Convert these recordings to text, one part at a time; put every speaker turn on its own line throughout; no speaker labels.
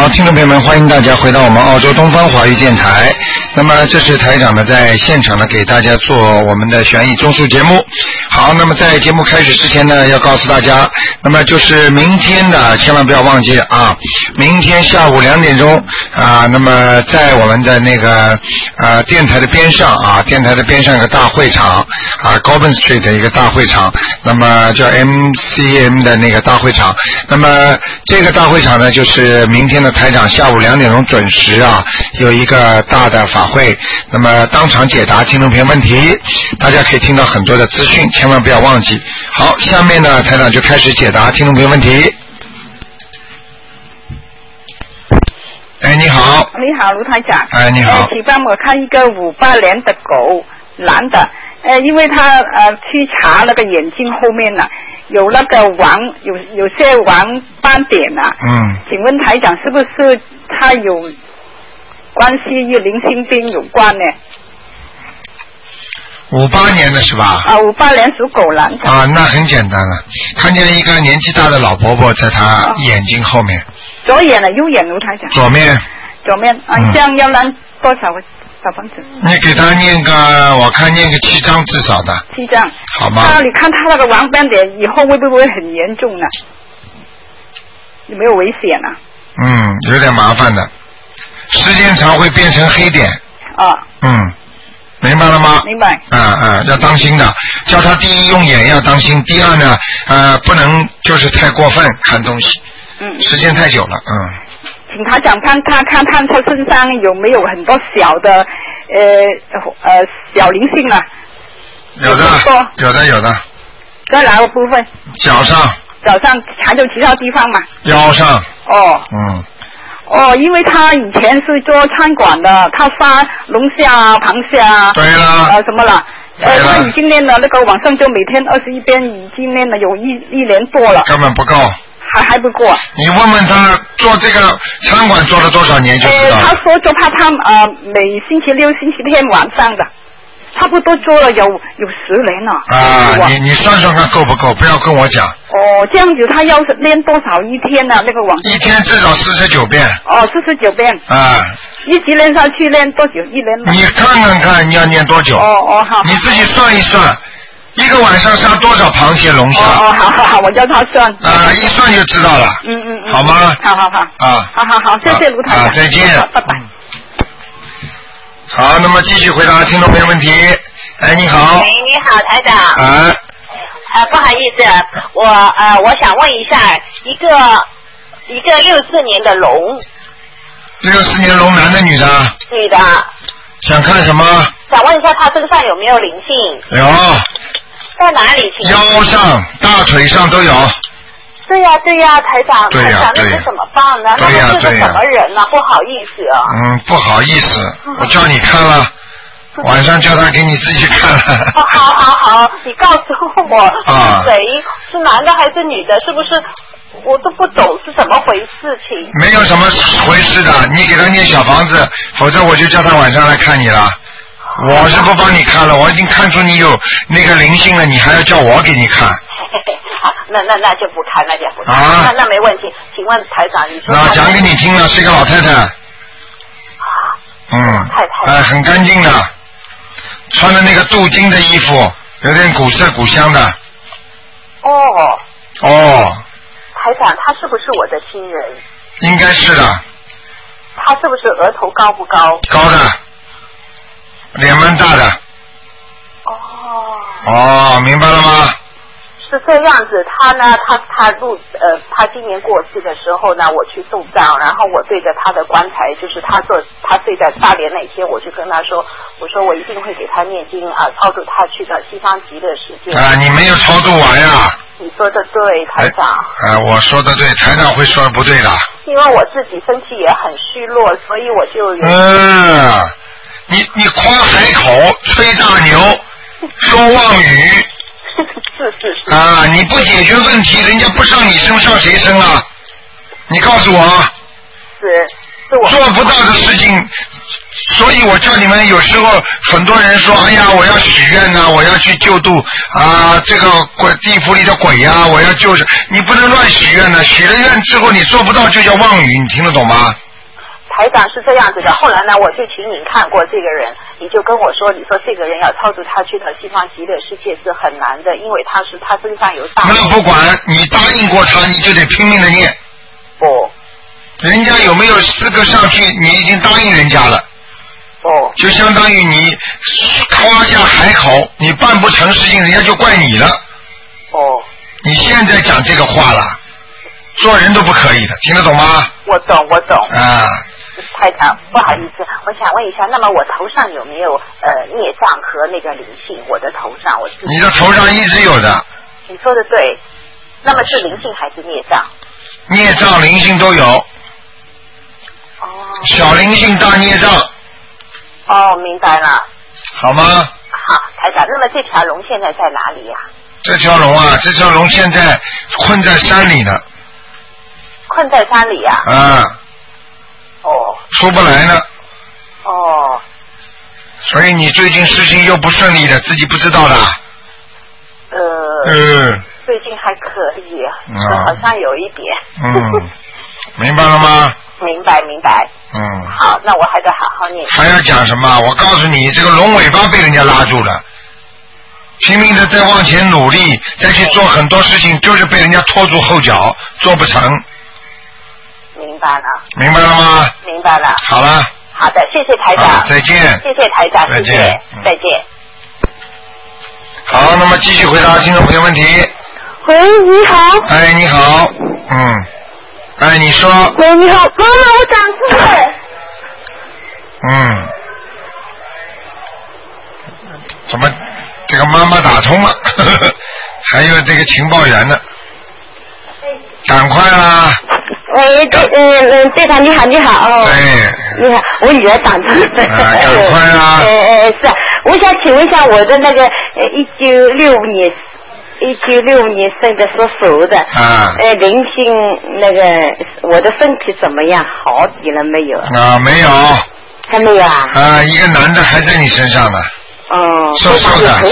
听众朋友们，欢迎大家回到我们澳洲东方华语电台。那么这是台长呢在现场呢给大家做我们的悬疑综述节目。好，那么在节目开始之前呢，要告诉大家，那么就是明天的千万不要忘记啊，明天下午2点钟啊，那么在我们的那个电台的边上啊，电台的边上有个大会场啊 ，Goulburn Street 的一个大会场，那么叫 MCM 的那个大会场。那么这个大会场呢，就是明天的台长下午2点钟准时啊，有一个大的法会，那么当场解答听众朋友问题，大家可以听到很多的资讯，千万不要忘记。好，下面呢，台长就开始解答听众朋友问题。哎，你好。
你好，卢台长。
哎，你好。
请帮我看一个58年的狗，男的，因为他去查那个眼睛后面呢，有那个有些黄斑点啊。嗯。请问台长，是不是他有关系与灵性病有关呢
？58年的是吧
？58年属狗男的。
啊，那很简单了，看见一个年纪大的老伯伯在他眼睛后面。
左眼的，右眼卢台长。
左面。
左面啊，这样要拿多少个小房子？
你给他念个，我看念个7张至少的。
7张。
好吗？
你看他那个黄斑点以后会不会很严重呢？有没有危险啊？
有点麻烦的，时间长会变成黑点。明白了吗？
明白。
要当心的，叫他第一用眼要当心，第二呢，不能就是太过分看东西。时间太久了。
请他讲看他身上有没有很多小的小灵性啊？
有的。
在哪个部分？
脚上
还有其他地方吗？
腰上。
因为他以前是做餐馆的，他杀龙虾啊、螃蟹啊。
对了。
什么了？他已经练了那个晚上就每天21遍，已经练了有一年多了。
根本不够。
还不够。
你问问他做这个餐馆做了多少年就知道了。
他说就怕他每星期六、星期天晚上的，差不多做了有10年了。
你算算看够不够？不要跟我讲。
这样子他要是练多少一天呢？那个网
一天至少49遍。
49遍。一直练下去练多久？1年了。
你看看你要练多久？
好。
你自己算一算。一个晚上杀多少螃蟹龙虾？
好，我叫他算。
一算就知道了。好吗？
好，谢谢卢台长。
再见。
拜拜。
好，那么继续回答听众朋友问题。哎，你好。
你好，台长。不好意思，我想问一下，一个64年的龙。
64年龙，男的女的？
女的。
想看什么？
想问一下他身上有没有灵性？
有。
在哪里？
腰上、大腿上都有。
对呀，台长，
对呀，
那是怎么办呢？那是个什么人呢？不好意思啊。
不好意思，我叫你看了，晚上叫他给你自己看了。
好，你告诉我是谁？是男的还是女的？是不是？我都不懂是怎么回事情。
没有什么回事的，你给他念小房子，否则我就叫他晚上来看你了。我是不帮你看了，我已经看出你有那个灵性了，你还要叫我给你看？
好，那就不看，那没问题。请问台长，你说
那讲给你听了，是一个老太太。
太太。
很干净的，穿的那个镀金的衣服，有点古色古香的。
台长，他是不是我的亲人？
应该是的。
他是不是额头高不高？
高的。脸蛮大的。明白了吗？
是这样子，他呢，他今年过世的时候呢，我去送葬，然后我对着他的棺材，就是他睡在大连那天，我就跟他说，我说我一定会给他念经超度他去到西方极乐世界。
你没有超度完呀？
你说的对，台长。
我说的对，台长会说的不对的。
因为我自己身体也很虚弱，所以我就
你夸海口，吹大牛，说妄语。
是。
你不解决问题，人家不上你身上谁身啊？你告诉我。
是我
做不到的事情， 所以我叫你们，有时候很多人说，哎呀，我要许愿呐，我要去救度啊，这个鬼地府里的鬼呀，我要救，你不能乱许愿的，许了愿之后你做不到就叫妄语，你听得懂吗？
台长是这样子的，后来呢，我就请你看过这个人，你就跟我说，你说这个人要超度他去到西方极乐世界是很难的，因为他身上有大。
那不管你答应过他，你就得拼命的念。
哦。
人家有没有资格上去，你已经答应人家了。
哦。
就相当于你夸下海口，你办不成事情，人家就怪你了。
哦。
你现在讲这个话了，做人都不可以的，听得懂吗？
我懂。
啊。
台长，不好意思，我想问一下，那么我头上有没有孽障和那个灵性？我的头上，
你的头上一直有的。
你说的对，那么是灵性还是孽障？
孽障、灵性都有。
哦。
小灵性，大孽障。
哦，明白了。
好吗？
好，台长，那么这条龙现在在哪里呀？
这条龙现在困在山里呢。
困在山里呀？
啊。
哦。
出不来呢。
哦。
所以你最近事情又不顺利的，自己不知道的。
最近还可以，好像有一点。
明白了吗？
明白。好，那我还得好好念。
还要讲什么？我告诉你，这个龙尾巴被人家拉住了，拼命的在往前努力，再去做很多事情，就是被人家拖住后脚，做不成。
明白了。
明白了吗？
明白了。
好了。
好的，谢谢台长。
再见。
谢谢台长，
再见。
再见。
好，那么继续回答听众朋友问题。
喂，你好。
哎，你好。哎，你说。
喂，你好，妈妈，我长智慧。
怎么这个妈妈打通了？还有这个情报员呢？赶快啦！
喂，队长你好，你好哦。
对。
你好，我女儿长智慧。
赶快啦！
是，我想请问一下我的那个1965年生的属鼠的。灵性那个我的身体怎么样？好点了没有？
没有。
还没有啊？
一个男的还在你身上呢。瘦瘦的，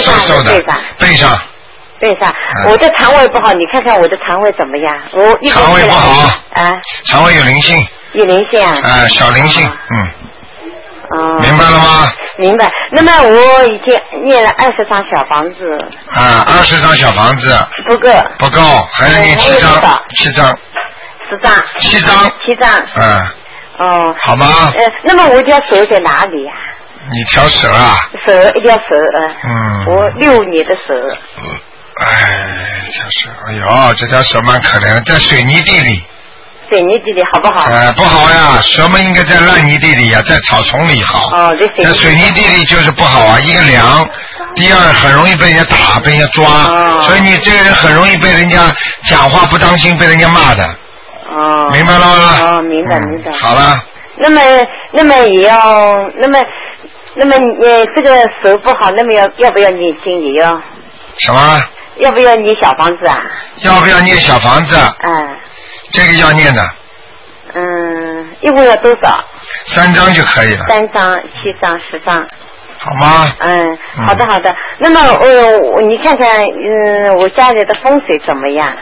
背上。
我的肠胃不好，你看看我的肠胃怎么样？
肠胃不好。肠胃有灵性。
有灵性啊？
小灵性。明白了吗？
明白。那么我已经念了20张小房子。
20张小房子。
不够，
还要念7张。10张。7张。好吗？
那么我条蛇在哪里呀？
你条蛇啊？
一条蛇我65年的蛇。
条蛇，哎呦，这条蛇蛮可怜的，在水泥地里。
水泥地里好不好？
不好呀，蛇们应该在烂泥地里呀，在草丛里好。在水泥地里就是不好啊，一个凉，第二很容易被人家打，被人家抓，所以你这个人很容易被人家讲话不当心，被人家骂的。明白了吗？
明白。
好了。
那么也要，那么这个手不好，那么要不要念经也要？
什么？
要不要念小房子啊？
要不要念小房子？这个要念的。
一共要多少
？3张就可以了。
3张、7张、10张。
好吗？
好的。那么你看看，我家里的风水怎么样？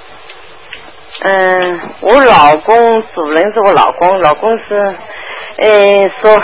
我老公主人是我老公是说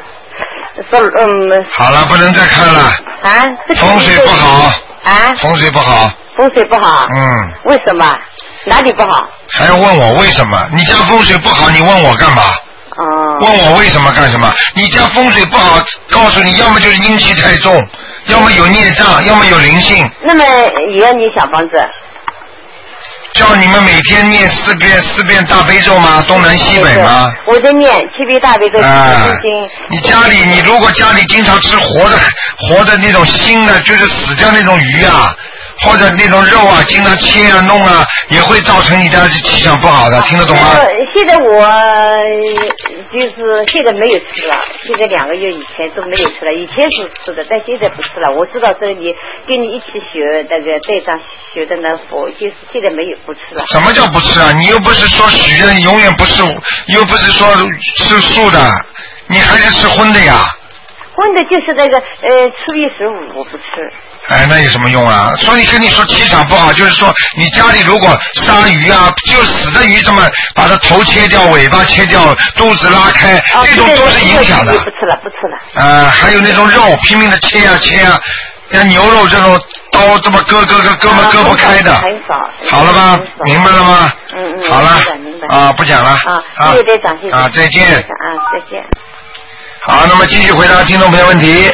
好了，不能再看了。风水不好。风水不好。为什么？哪里不好？还要问我为什么？你家风水不好，你问我干嘛？问我为什么干什么？你家风水不好，告诉你，要么就是阴气太重，要么有孽障，要么有灵性。
那么也要念小房子。
叫你们每天念4遍大悲咒吗？东南西北吗？
我在念7遍大悲咒。
你如果家里经常吃活的那种腥的，就是死掉那种鱼啊，或者那种肉啊，经常切啊弄啊，也会造成你家气场不好的，听得懂吗？
现在我就是现在没有吃了，现在2个月以前都没有吃了，以前是吃的，但现在不吃了。我知道这里跟你一起学那个队长学的那佛，就是现在不吃了。
什么叫不吃啊？你又不是说许愿永远不吃，又不是说吃素的。 你还是吃荤的呀？
荤的就是那个初一15不吃。
哎，那有什么用啊？所以跟你说气场不好，就是说你家里如果杀鱼啊，就死的鱼这么把它头切掉、尾巴切掉、肚子拉开，这种都是影响的。
不吃了。
还有那种肉拼命的切啊，像牛肉这种刀这么割不开的。
很少。
好了吧？明白了吗？好了。
明白。
不讲了。
谢谢队长，谢谢。
再见。
再见。
好，那么继续回答听众朋友问题。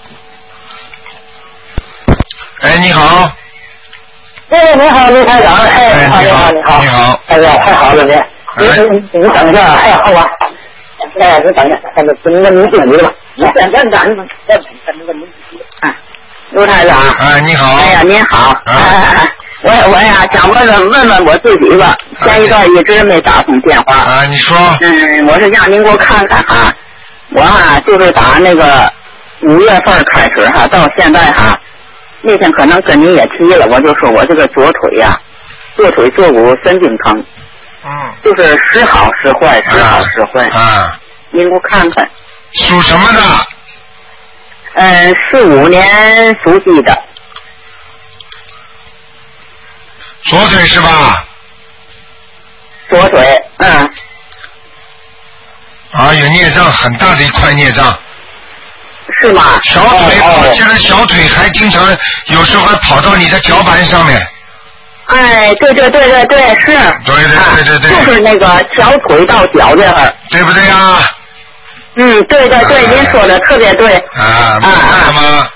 哎，你好。
哎，你好，卢台长。哎，你好。
你好。
哎呀，太好了你。你等一下，哎，好吧。哎，你等一下，你经理吧。卢台长。
哎，你好。
哎呀，您好。我呀想问我自己吧，前一段一直没打通电话。
你说。
我是让您给我看看哈，我就是打那个5月份开始到现在那天可能跟您也提了，我就说我这个左腿坐骨神经疼，就是时好时坏，时好时坏。您给我看看。
属什么的
？15年属鸡的。
左腿是吧？
左腿，
有孽障，很大的一块孽障。
是吗？
小腿，现在小腿还经常有时候还跑到你的脚板上面。
哎，对，是。对。就是那个小腿到脚这儿。
对不对呀？
对，您说的特别对。
明白了吗？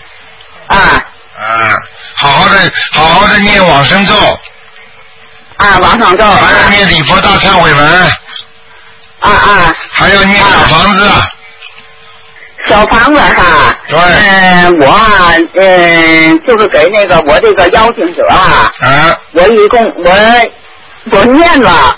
好好的念往生咒。
往生咒。
还要念礼佛大忏悔文。还要念小房子。
小房子
对。
我就是给那个我这个邀请者我一共我念了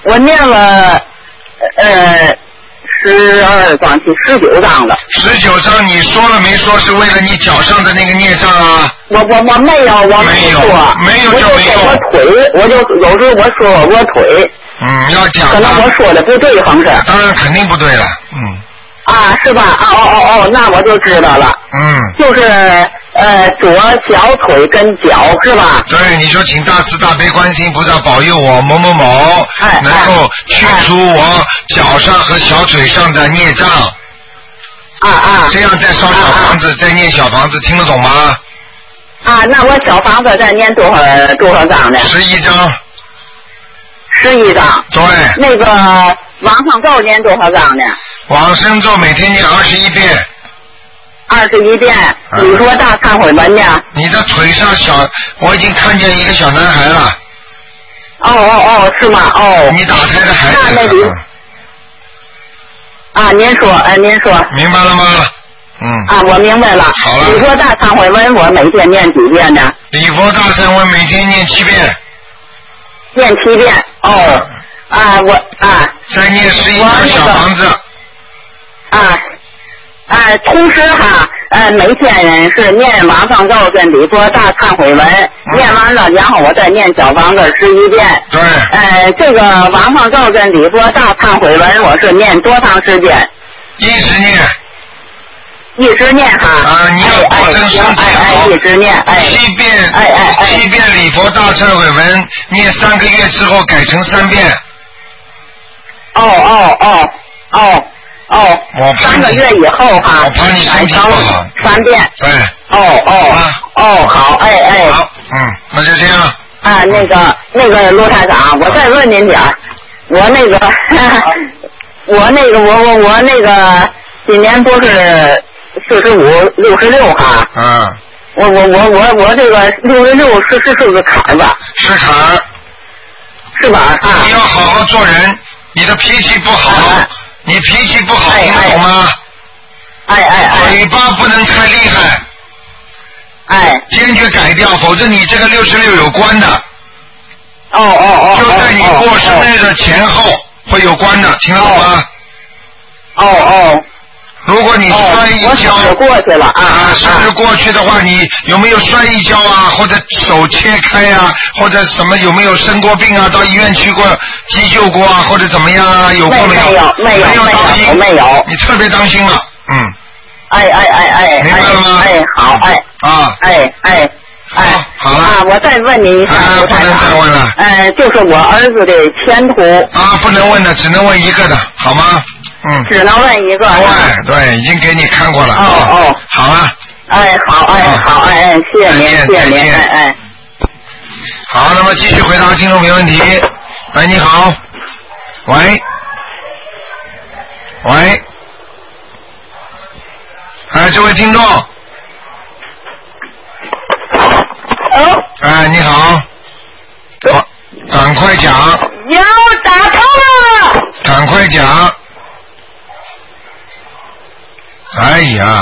12张去19张了。
19张你说了没说是为了你脚上的那个孽障啊？
我没有，我没说。没有就没有。我腿，我就有时候我说我腿。
要讲。
可能我说的不对，方式。
当然肯定不对了。
是吧？那我就知道了。就是左小腿跟脚是吧？
对，你说请大慈大悲观世音菩萨保佑我某某某能够去除我脚上和小腿上的孽障。这样再烧小房子，再念小房子，听得懂吗？
那我小房子再念多少张呢
？11张。
11张。
对。
那个往生咒念多少张呢？
往生咒每天念21遍。
21遍。你说大忏悔文呢？
你的腿上我已经看见一个小男孩了。
是吗？
你打胎的孩子。
那里。您说。
明白了吗？
我明白了。
好了。
你说大忏悔文我每天念几遍呢？
礼佛大忏悔每天念7遍。
念7遍。
再念11张小房子。
同时每天是念往生咒跟礼佛大忏悔文，念完了然后我再念小房子11遍。
对。
这个往生咒跟礼佛大忏悔文我是念多长时间？
一直念。
你要保证身体好。一直念。
7遍礼佛大忏悔文，念3个月之后改成3遍。我怕
3个月以后
我怕你身体不好。
3遍。
对。
好。好，
那就这样。
那个卢台长，我再问您点儿，我那个今年不是45、66我这个66是个坎儿吧？
是坎儿。
是吧？
你要好好做人，你的脾气不好。你脾气不好，听得懂吗？嘴巴不能太厉害。坚决改掉，否则你这个66有关的。就在你过生日的前后会有关的，听得懂吗？如如果你摔一跤，
我过去了
生日过去的话，你有没有摔一跤啊？或者手切开啊？或者什么有没有生过病啊？到医院去过急救过啊？或者怎么样啊？有过没有？没有当心，
没有。
你特别当心了，明白了吗？
好，
好了。
我再问你一下，
不能再问了。
就是我儿子的前途。
不能问的，只能问一个的，好吗？
只能问一个。
对，已经给你看过了。好了。好，谢谢您，谢谢您，好，那么继续回答听众没问题。喂，你好。喂。这位听众。你好。赶快讲。
要打通了。
赶快讲。哎呀。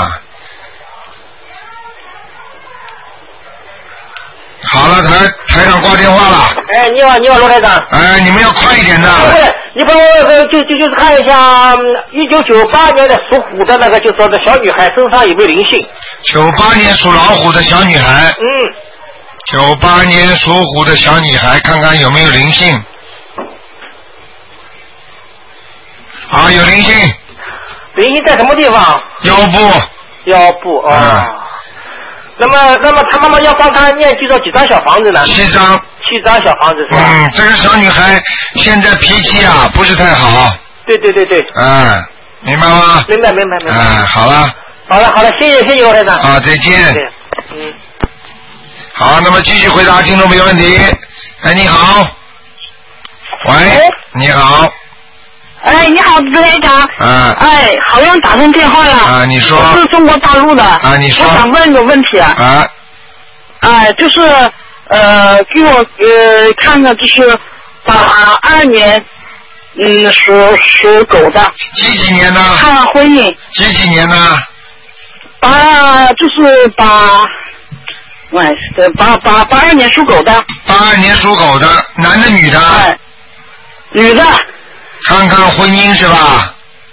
好了，台长挂电话了。
你好，罗台长。
你们要快一点的。
你帮我就是看一下1998年的属虎的那个，就说的小女孩身上有没有灵性
？98年属老虎的小女孩。98年属虎的小女孩，看看有没有灵性。有灵性。
灵性在什么地方？
腰部。那
么他妈妈要帮他念几张小房子呢？7张小房子是吧？
这个小女孩现在脾气不是太好。
对。
明白吗？
明白。
好了，
谢谢罗台长。
再见。好，那么继续回答听众没问题。你好。喂，你好。
你好，卢台长。好像打通电话了。
你说。
我是中国大陆的。
你说。
我想问个问题。就是给我看看，就是82年，属狗的。
几年呢？
看看婚姻。
几年呢
？就是82年属狗的。
82年属狗的，男的女的？
女的。
看看婚姻是吧？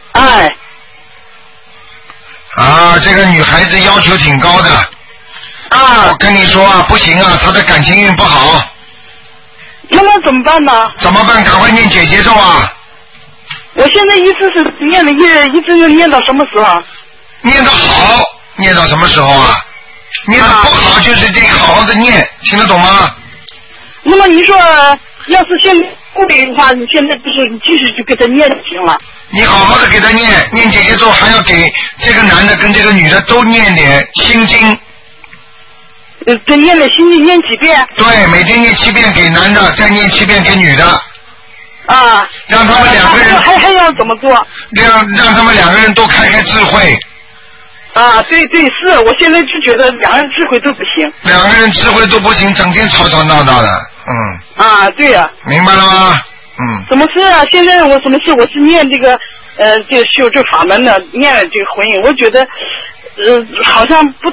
这个女孩子要求挺高的。我跟你说不行她的感情运不好。
那么怎么办呢？
怎么办？赶快念姐姐咒
我现在一直是念的一直要念到什么时候？
念得好，念到什么时候念得不好就是得好好的念，听得懂吗？
那么你说，要是现在不给的话，你现在就是你继续就给他念就行了。
你好好的给他念姐姐咒，还要给这个男的跟这个女的都念点心经。
对，念点心经，念几遍？
对，每天念7遍给男的，再念7遍给女的。让他们两个人
还要怎么做？
让他们两个人都开智慧。
对，是我现在就觉得两个人智慧都不行。
两个人智慧都不行，整天吵吵闹闹的。
对呀。
明白了吗？
怎么是现在我什么事？我是念这个这修这法门的，念了这个婚姻，我觉得好像不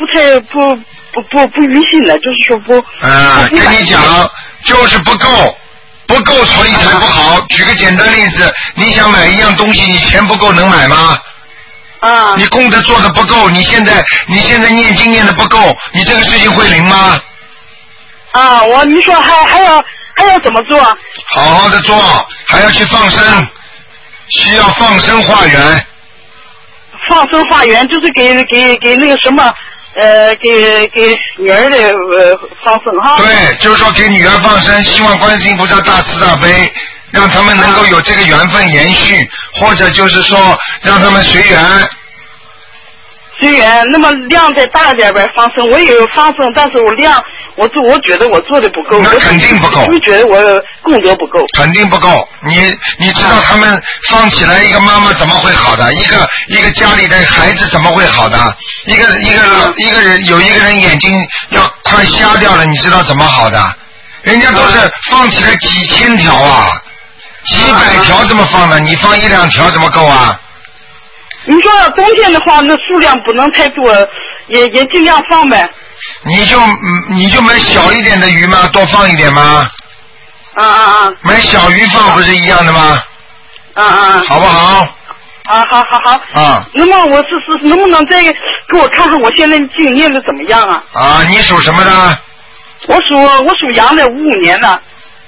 允许的，就是说不。
跟你讲，就是不够，所以才不好。举个简单例子，你想买一样东西，你钱不够能买吗？你功德做的不够，你现在念经念的不够，你这个事情会灵吗？
你说还要怎么做？
好好的做，还要去放生，需要放生化缘。
放生化缘就是给那个什么给女儿的放生哈。
对，就是说给女儿放生，希望观世音菩萨大慈大悲，让他们能够有这个缘分延续，或者就是说让他们随缘。
那么量再大点呗，放生我也有放生，但是我量我觉得我做的不够。
那肯定不够。
我觉得我功德不够。肯
定不够。你知道他们放起来一个妈妈怎么会好的？一个家里的孩子怎么会好的？一个人有一个人眼睛要快瞎掉了，你知道怎么好的？人家都是放起来几千条几百条这么放的，你放1、2条怎么够
你说冬天的话，那数量不能太多，也尽量放呗。
你就买小一点的鱼嘛，多放一点嘛。买小鱼放不是一样的吗？好不好？
啊，好。
啊。
那么我是能不能再给我看看我现在经念的怎么样啊？
啊，你属什么的？
我属羊的，55年的。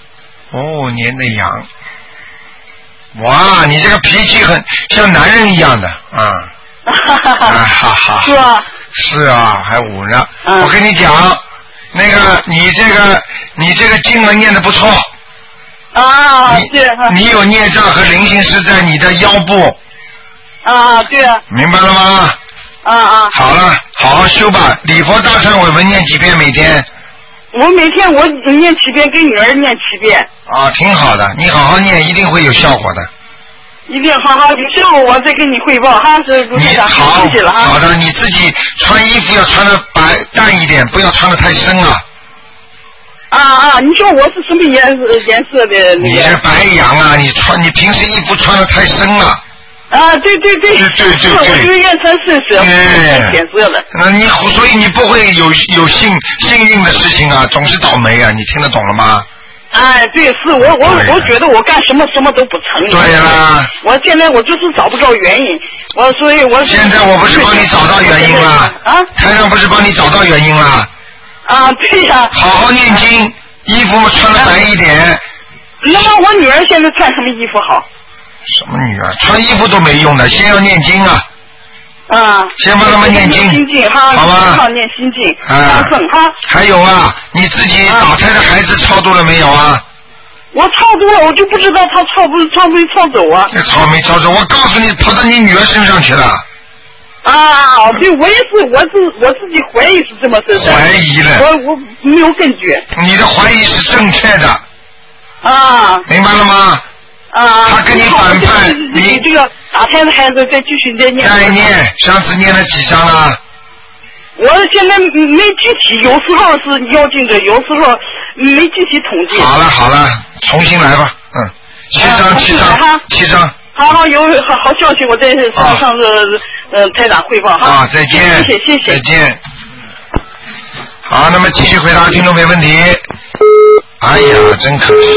55年的羊。哇，你这个脾气很像男人一样的啊。哈。
是啊。
是啊，还5呢。我跟你讲，那个你这个经文念得不错。
啊，对。
你有孽障和灵性是在你的腰部。
啊，对啊。
明白了吗？
啊。
好了，好好修吧。礼佛大忏悔文念几遍每天？
我每天我念7遍，给女儿念7遍。
啊，挺好的，你好好念，一定会有效果的。
一定好好，有效果我再跟你汇报哈。
你好，谢谢了哈。好的，你自己穿衣服要穿的淡一点，不要穿的太深了。
你说我是什么颜色的？
你是白羊啊！你平时衣服穿的太深了。
啊，对，我就愿穿深色，太浅色了。
所以你不会有幸运的事情啊，总是倒霉啊！你听得懂了吗？
哎，对，是我觉得我干什么都不成。
对啦。
我现在我就是找不着原因，所以我。
现在我不是帮你找到原因了？
啊。
台上不是帮你找到原因了？
啊，对呀。
好好念经，衣服穿的白一点。
那么我女儿现在穿什么衣服好？
什么女儿？穿衣服都没用的，先要念经啊！先帮他们念经，好吧？
念心经，
还有啊，你自己打胎的孩子超度了没有啊？
我超度了，我就不知道他超没超走啊。
超没超走，我告诉你，跑到你女儿身上去了。
对，我也是，我自己怀疑是这么回事。
怀疑了。
我没有根据。
你的怀疑是正确的。明白了吗？他跟你反叛，
你这个打胎的孩子再继续再念。
再念，上次念了几张了？
我现在没具体，有时候是妖精的，有时候没具体统计。
好了，重新来吧。7张。
好，有好消息，我再上台长汇报哈。
再见。
谢谢。
再见。好，那么继续回答听众没问题。哎呀，真可惜。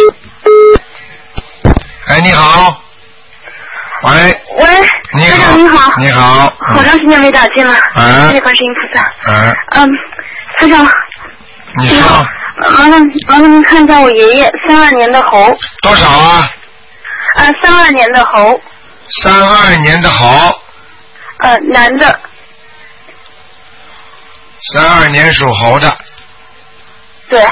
哎，你好。喂。你好。你好。
好长时间没打进了。谢谢观世音菩萨。台长。
你说。
麻烦您看一下我爷爷32年的猴。
多少啊
？32年的猴。
32年的猴。
男的。
32年属猴的。
对。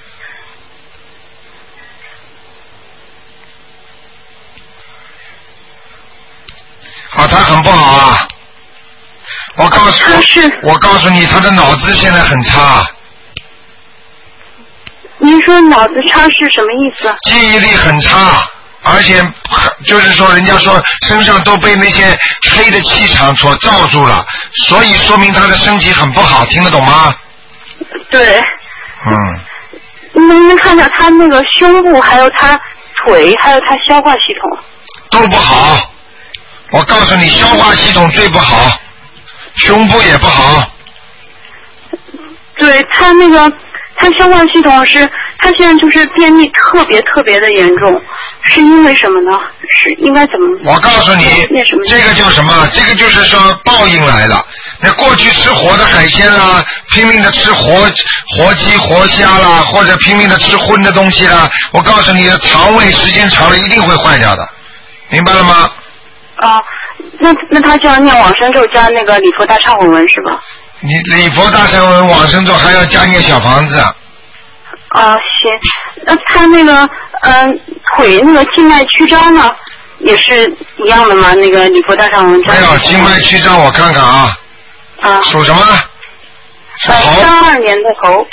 他很不好啊！我告诉你，他的脑子现在很差。
您说脑子差是什么意思？
记忆力很差，而且就是说，人家说身上都被那些黑的气场所罩住了，所以说明他的身体很不好，听得懂吗？
对。您看一下他那个胸部，还有他腿，还有他消化系统
都不好。我告诉你，消化系统最不好，胸部也不好。
对，他那个他消化系统是，他现在就是便秘特别的严重，是因为什么呢？是应该怎么？
我告诉你，这个叫什么？这个就是说报应来了。那过去吃活的海鲜啦，拼命的吃活鸡活虾啦，或者拼命的吃荤的东西啦，我告诉你的肠胃时间长了一定会坏掉的，明白了吗？
那他就要念往生咒加那个礼佛大忏悔文是吧？
你礼佛大忏悔文往生咒还要加念小房子。
行。那他那个腿那个静脉曲张呢，也是一样的吗？那个礼佛大忏悔文。
没有静脉曲张，我看看啊。属什么？属猴。
32年的猴。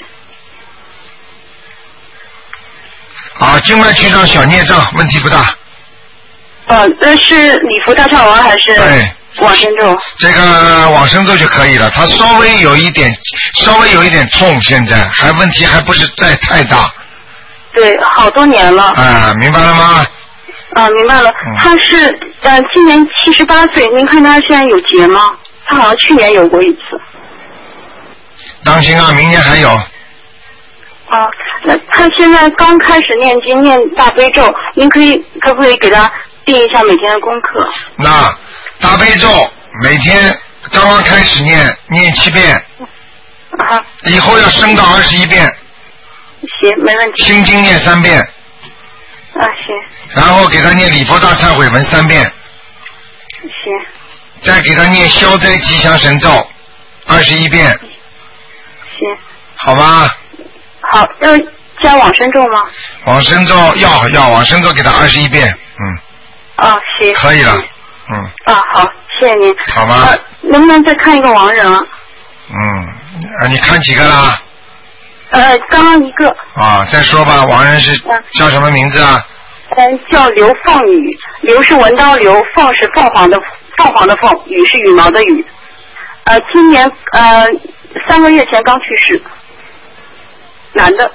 静脉曲张小孽障，问题不大。
那是礼佛大忏文还是往生咒？
这个往生咒就可以了。他稍微有一点痛，现在问题还不是太大。
对，好多年了。
明白了吗？
明白了。他是今年78岁，您看他现在有结吗？他好像去年有过一次。
当心啊，明年还有。
那他现在刚开始念大悲咒，您可不可以给他定一下每天的功课？
那大悲咒每天刚刚开始念7遍，
好，
以后要升到21遍。
行，没问题。
心经念3遍。
啊，行。
然后给他念礼佛大忏悔文3遍。
行。
再给他念消灾吉祥神咒21遍。
行。
好吧。
好，要加往生咒吗？
往生咒要往生咒给他21遍，
啊，行。
可以了，
啊，好，谢谢您。
好吗？
能不能再看一个亡人啊？
你看几个啦？
刚刚一个。
啊，再说吧，亡人是叫什么名字啊？
叫刘凤雨，刘是文刀刘，凤是凤凰的凤，羽是羽毛的羽。今年3个月前刚去世，男的。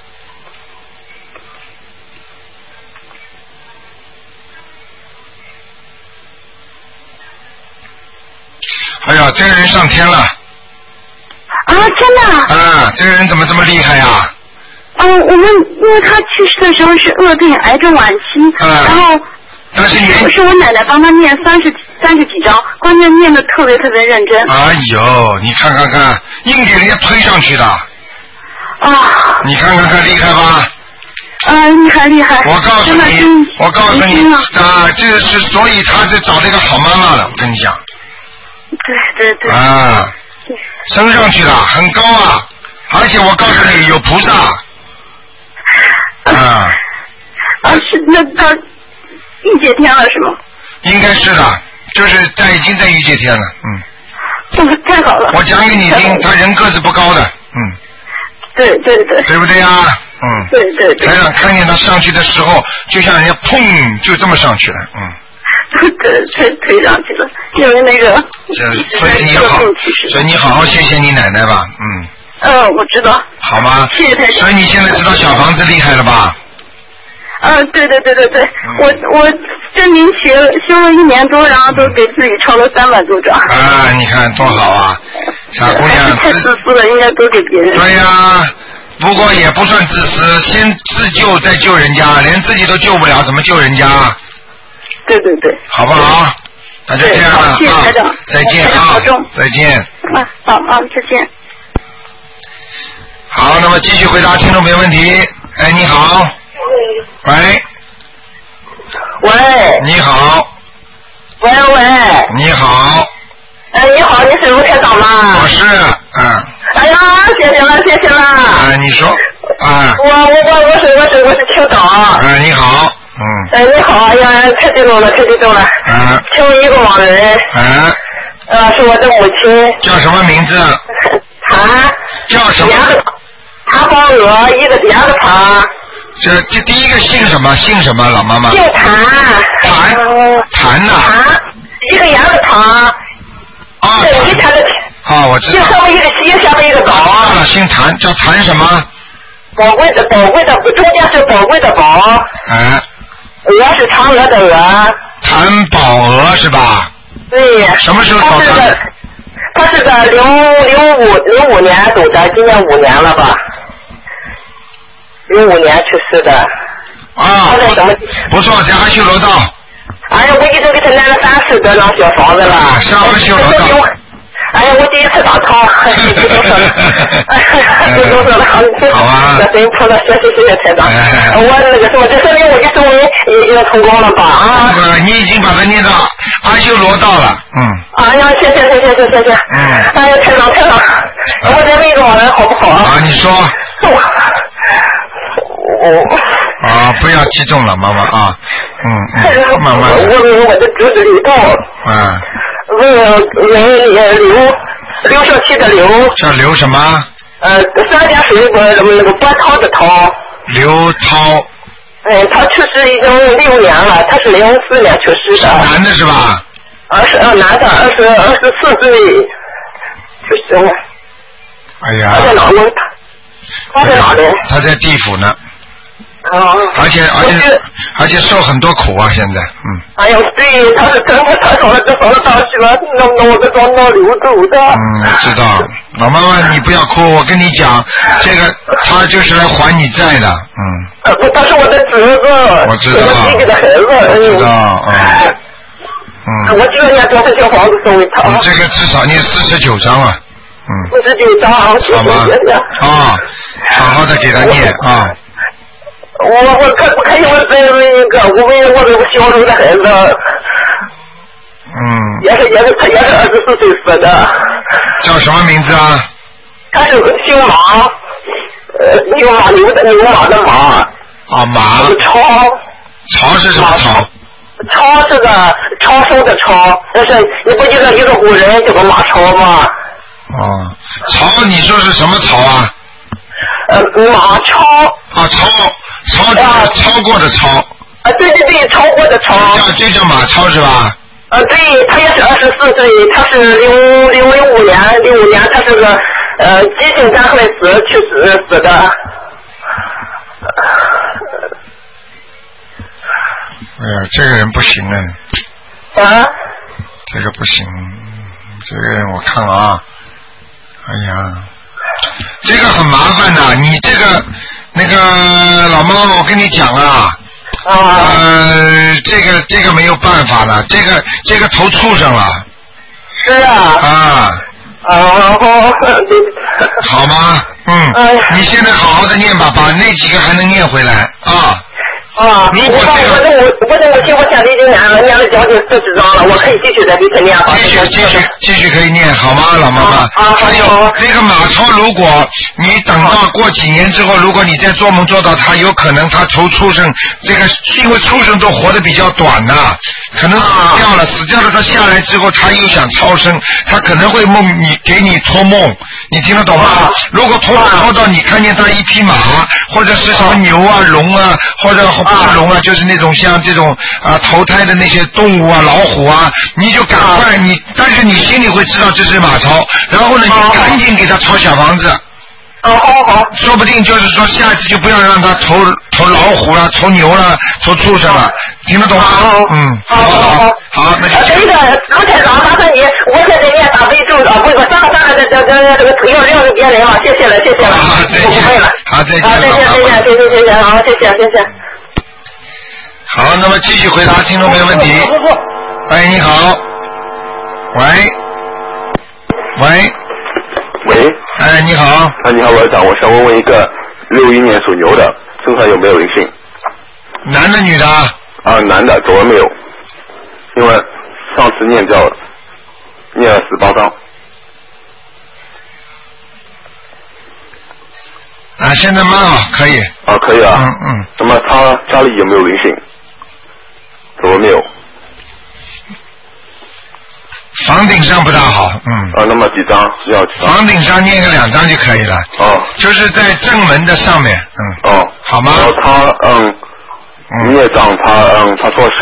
哎呀，这个人上天了。
啊，真的？
啊，这个人怎么这么厉害呀？
我们因为他去世的时候是恶病，癌症晚期，然后
但是
是我奶奶帮他念30几章，关键念的特别特别认真。
哎呦，你看，硬给人家推上去的。
啊！
你看，厉害吧？
厉害！
我告诉你，这是所以他就找了一个好妈妈了，我跟你讲。
对。
啊，升上去了，很高啊！而且我告诉你，有菩萨。是
那他御界天了是吗？
应该是的，就是已经在御界天了，
太好了！
我讲给你听，他人个子不高的，
对，
对不对呀？
对。
台长看见他上去的时候，就像人家砰就这么上去了，
推上去了，因为那个。
所以你好好谢谢你奶奶吧，
我知道。
好吗？
谢谢台长。
所以你现在知道小房子厉害了吧？
对，我真灵修了1年多，然后都给自己抄了300多张。
你看多好啊，傻姑娘。
太自私了，应该多给别人。
对呀，不过也不算自私，先自救再救人家，连自己都救不了，怎么救人家？
对。
好不好？那就这样了，
谢谢台长，
再见啊，再见。
好，再见。
好，那么继续回答听众朋友问题。你好。喂。你好。
喂。
你好。
你好，你是卢台长吗？
我是，
哎呀，谢谢了。
你说，
我是青岛。
你好。
你好，哎呀，太激动了。请问一个亡人。是我的母亲。
叫什么名字？叫什么？
谭宝娥，一个2个旁。
这第一个姓什么？老妈妈。
姓谭。
谭呐。
一个2个旁。对，一谭的。
我知道。
上面一个西，下面一个岛。
姓谭，叫谭什么？
宝贵的，中间是宝贵的宝。娥是嫦娥的娥。
谭宝娥是吧？
对。
什么时候走的？
他是在05年走的，今年5年了吧？05年去世的。他在什么？
不错，在阿修罗道。
哎呀，我已经给他来了30多张小房子了。
上阿修罗道。
哎呀，我第一次打通，不多说了，好
啊，
那真菩萨，谢谢台长。我那个什么，这说明我的修为已经成功了吧？
你已经把它念到阿修罗道了，
哎呀，谢谢。哎呀，台长，我再问一个亡人好不好？
你说。不要激动了，妈妈啊。慢慢。
我的侄子刘道。刘少奇的刘。
叫刘什么
？3点水那个波涛的涛。
刘涛。
他去世已经6年了，他是04年去世的。
男的是吧？
男的24岁去世了。
哎呀。
他在哪呢？他在哪里？
他在地府呢。而且受很多苦啊，现在，
哎呀，对，他是真的，他烧了大气了，我给装到流走的。
知道，老妈妈你不要哭，我跟你讲，这个他就是来还你债的，
他是我的侄子，
我知道，
我弟弟的孩子，
我知道，
我就要念多少小房子送给他？
你这个至少念49章啊。
49章，
好吗？啊，好好的给他念啊。
我可以问再问一个，我问我这个小时候的孩子。也是他也是24岁死的。
叫什么名字啊？
他是姓马，牛马的马。
啊，马。曹是什么曹？
曹是个超生的超，但是你不记得一个古人叫个马超吗？
曹，你说是什么曹啊？
马超。
啊，超超过的超。
对，超过的超。
就叫马超是吧？
对，他也是24岁，他是65年，他是个急性肝坏死去死的。
哎呀，这个人不行
啊！
这个不行，这个人我看啊，哎呀，这个很麻烦的。你这个那个老猫，我跟你讲啊，这个没有办法了，这个投畜生了。
是啊。
好吗？你现在好好的念吧，把那几个还能念回来啊。如果
我的母亲，我现在已经念了将近40章了，我可以继续再给他念。
继续可以念，好吗，老妈妈？还有那个马超，如果你等到过几年之后，如果你再做梦做到他，有可能他投畜生，这个因为畜生都活得比较短的，可能死掉了，他下来之后他又想超生，他可能会给你托梦，你听得懂吗？如果托到你看见他一匹马，或者是什么牛啊、龙啊，或者不是龙啊，就是那种像这种投胎的那些动物啊、老虎啊，你就赶快但是你心里会知道这是马超，然后呢，你赶紧给他抄小房子。
好。
说不定就是说下次就不要让他投老虎了、投牛了、投畜生了，听得懂吗？好，那就。
这个卢台长，麻烦你，我现在念大悲咒不是三个这个腿要让给别人了，谢谢了。不会了。
好，再见。
好，再见，好，谢谢。
好，那么继续回答听众朋友问题。喂，你好。喂。哎，你好。
你好，罗长，我想问一个61年属牛的身上有没有灵性？
男的女的？
男的，走了没有？因为上次念掉了，念了18章。
现在蛮好，可以。
可以啊。那么他家里有没有灵性？走了没有？
房顶上不大好，
那么几张要？
房顶上念个2张就可以了。就是在正门的上面，好吗？
然后他孽障他说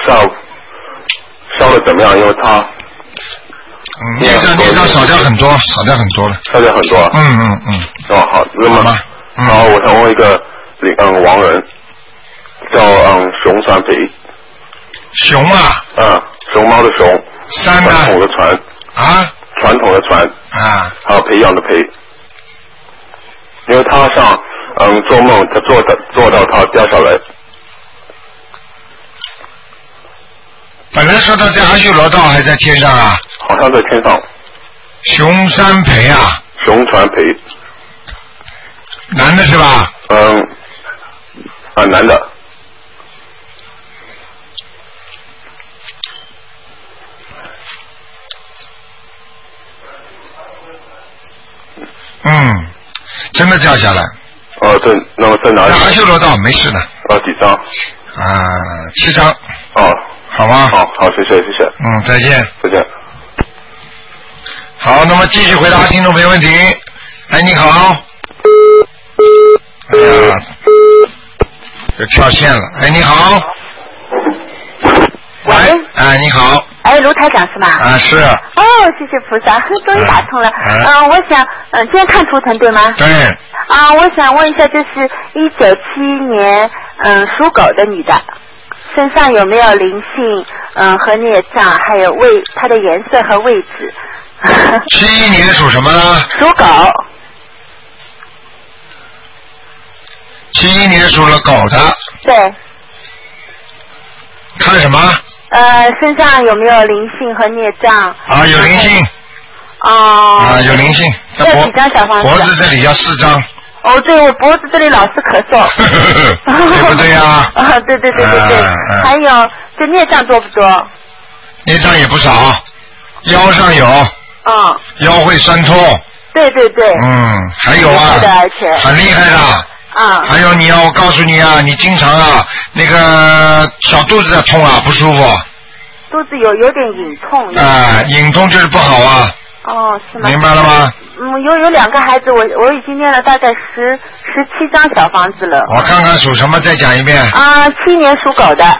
烧的怎么样？因为他
孽障少掉很多了。
少掉很多。好，那么然后我想问一个亡人，叫熊传培。
熊啊？
熊猫的熊。
传
统的传传统的传还有培养的培，因为他像做梦，他做到他掉下来。
本来说他在阿修罗道还在天上啊？
好像在天上。
熊山培啊？
熊传培。
男的是吧？
男的。
真的掉下来。
对，那么在哪里？
在阿修罗道，没事的。
几张
？7张。好吗？
好，谢谢。
再见。
再见。
好，那么继续回答听众朋友问题。你好。哎呀，又跳线了。你好。喂。你好。
卢台长是吗？
是。
谢谢菩萨，终于打通了。我想，今天看图腾对吗？
对。
我想问一下，就是1971年，属狗的女的，身上有没有灵性，和孽障，还有它的颜色和位置。
71年属什么呢？
属狗。
71年属了狗的。
对。
看什么？
身上有没有灵性和孽障？
啊，有灵性。
哦。
啊，有灵性。
要几张小房子？
脖子这里要4张。
哦，对，我脖子这里老是咳嗽。
对不对呀？
啊，对。还有，这孽障多不多？
孽障也不少，腰上有。腰会酸痛。对。还有啊，很厉害的。还有我告诉你啊，你经常那个小肚子痛不舒服。
肚子有点隐痛。
隐痛就是不好啊。
哦，是吗？
明白了吗？
有2个孩子，我已经念了大概17张小房子了。
我看看属什么，再讲一遍。
7年属狗的。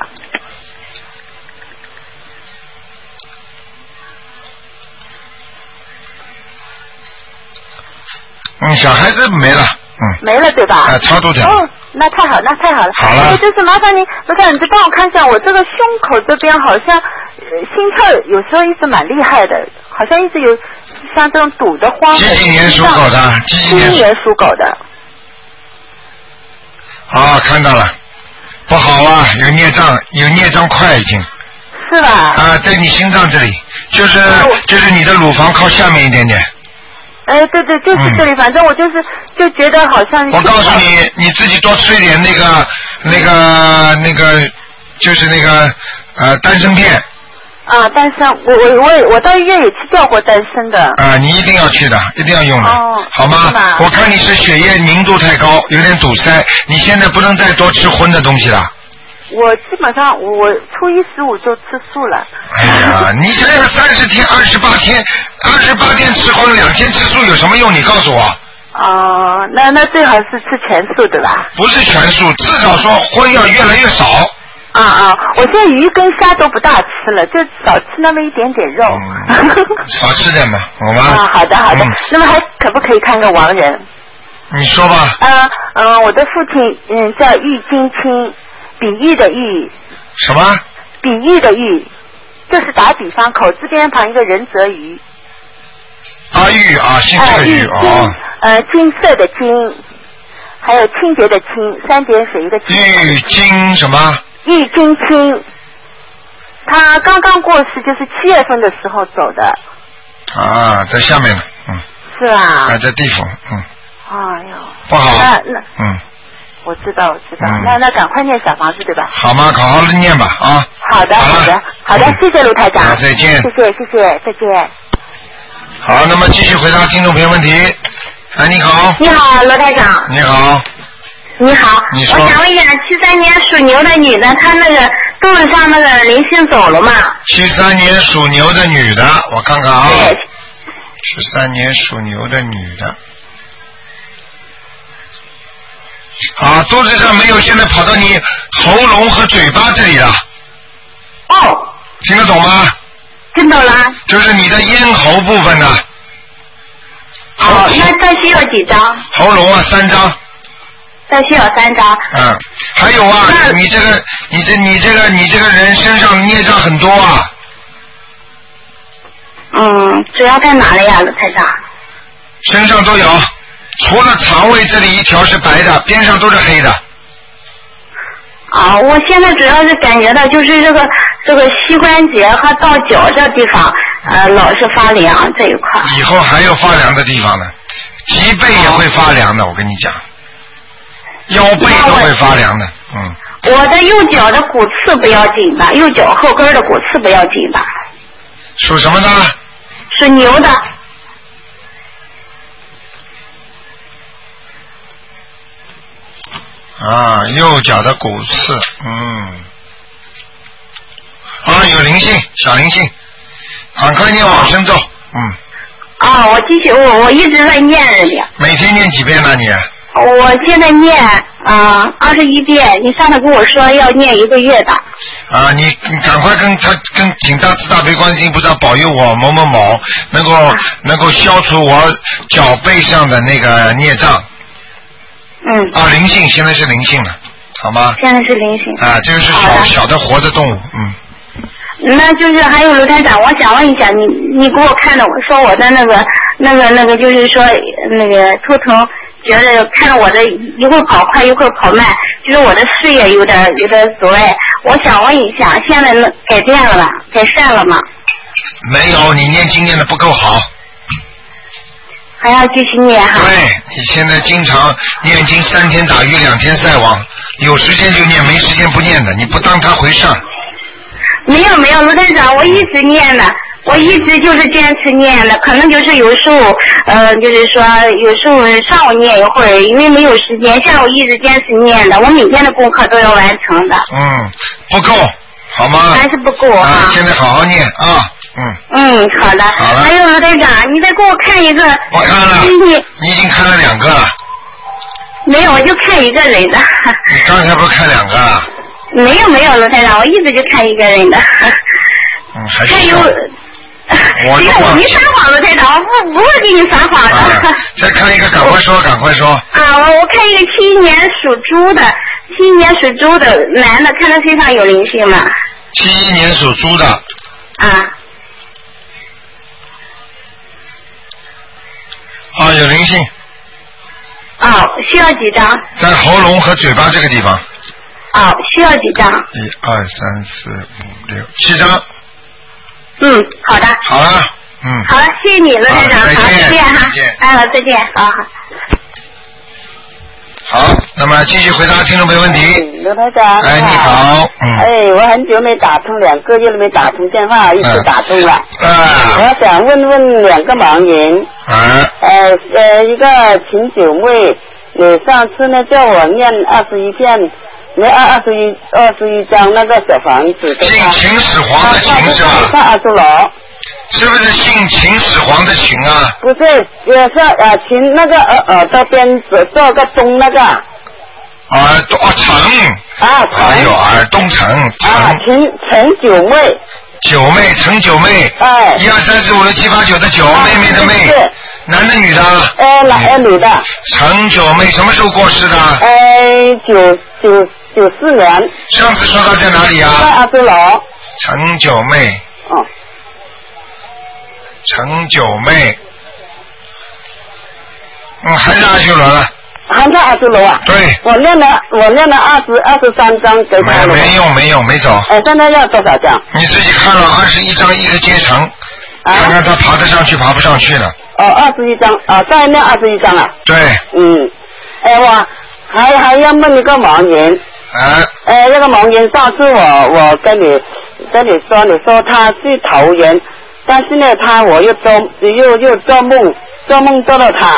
小孩子没了。
没了对吧？
超度掉。
哦，那太好了。
好了。
就是麻烦您，卢太，你就帮我看一下，我这个胸口这边好像心跳有时候一直蛮厉害的，好像一直有像这种堵得慌。
几几年属狗的？7
年属狗的。
看到了，不好啊，有孽障块已经。
是吧？
在你心脏这里，就是你的乳房靠下面一点点。
对，就是这里，反正我就觉得好像。
我告诉你，你自己多吃一点那个，就是那个丹参片。
丹参，我到医院也去吊过丹参的。
你一定要去的，一定要用的，好吗？我看你是血液凝度太高，有点堵塞，你现在不能再多吃荤的东西了。
我基本上我初一15就吃素了。
哎呀，你想想30天、28天吃荤，2天吃素有什么用？你告诉我。
那最好是吃全素对吧？
不是全素，至少说荤要越来越少。
我现在鱼跟虾都不大吃了，就少吃那么一点点肉。
少吃点吧，好吗？
好的。那么还可不可以看个亡人？
你说吧。
我的父亲叫郁金清。比喻的喻。
什么？
比喻的喻，就是打比方，口字边旁一个人则鱼。
玉姓这个玉
金色的金，还有清洁的清，3点水一个金。
郁金什么？
郁金清，他刚刚过世，就是7月份的时候走的。
在下面呢，
是吧？
在地府，
哎呦，
不好。
我知道。那赶快念小房子对吧？
好吗？好好的念吧啊。
好的，谢谢卢台长。
再见。
谢谢，再见。
好，那么继续回答听众朋友问题。你好。
你好，罗台长。
你好。
你好。
你说。
我想问一下，73年属牛的女的，她那个肚子上那个灵性走了吗
？73年属牛的女的，我看看啊。
对。
13年属牛的女的。肚子上没有，现在跑到你喉咙和嘴巴这里了。听得懂吗？
听懂了。
就是你的咽喉部分呢。
那再需要几张？
喉咙3张。
再需要3张。
还有你这个人身上孽障很多啊。
主要在哪里呀，卢台长？
身上都有。除了肠胃这里一条是白的，边上都是黑的。
我现在主要是感觉到就是这个膝关节和到脚这地方，老是发凉这一块。
以后还有发凉的地方呢，脊背也会发凉的，我跟你讲，腰背都会发凉的。
我的右脚的骨刺不要紧的，右脚后跟的骨刺不要紧的。
属什么的？
属牛的。
右脚的骨刺，有灵性，小灵性，赶快念往生咒，
我继续，我一直在念着呢。
每天念几遍呢你？
我现在念21遍，你上次跟我说要念1个月的。
你赶快跟请大慈大悲观世音菩萨保佑我某某某能够消除我脚背上的那个孽障。灵性，现在是灵性了，好吗？
现在是灵性。
这个是小的活的动物，
那就是还有卢台长，我想问一下，你给我看的，我说我的那个，就是说那个图腾，觉得看我的一会儿跑快一会儿跑慢， 就是我的事业有点阻碍。我想问一下，现在改变了吧？改善了吗？
没有，你念经念的不够好。
还要继续念哈。
对，你现在经常念经3天打鱼2天晒网，有时间就念，没时间不念的，你不当他回事。
没有，卢台长，我一直念的，我一直就是坚持念的，可能就是有时候，就是说有时候上午念一会儿，因为没有时间，下午一直坚持念的，我每天的功课都要完成的。
不够，好吗？
还是不够啊。
现在好好念啊。
好的。好了。还有卢台长，你再给我看一个。
我看了。你已经看了2个了。
没有，我就看一个人的。
你刚才不是看2个了？
没有，卢台长，我一直就看一个人的。
还是。
还有。我没撒谎，卢台长，我不会给你撒谎的。
再看一个，赶快说。
我看一个71年属猪的男的，看他身上有灵性吗
？71年属猪的。有灵性。
需要几张？
在喉咙和嘴巴这个地方。
需要几张？1、2、3、
4、5、6、7张。
好的。
好了。
好了，谢谢你，罗台长。好，再见哈。再见。好。
好，那么继续回答听众朋友问题。
罗台长。
你好。
我很久没打通，2个月没打通电话，一次打通了。我想问2个盲人。一个秦九妹，你上次呢叫我念21片。那21张那个小房子，
姓秦始皇的秦是吧？
上阿修罗。
是不是姓秦始皇的秦啊？
不是，秦那个耳朵边做个东那个。
陈。还有东陈。
陈九妹。
陈九妹。1、2、3、4、5、6、7、8、9的9，妹妹的妹。男的女的？
女的。
陈九妹什么时候过世的
？94年。
上次说她在哪里啊？
在阿修罗。
陈九妹。陈九妹。还是阿修罗了。
还在阿修罗啊？
对。
我念了23张给他。
没用，没走。
现在要多少张？
你自己看了21张一个阶层，看看他爬得上去爬不上去了。
21张再念21张啊？
对。
我还要问一个盲人。那个盲人上次我跟你说，你说他去投缘，但是呢我又做梦做到他。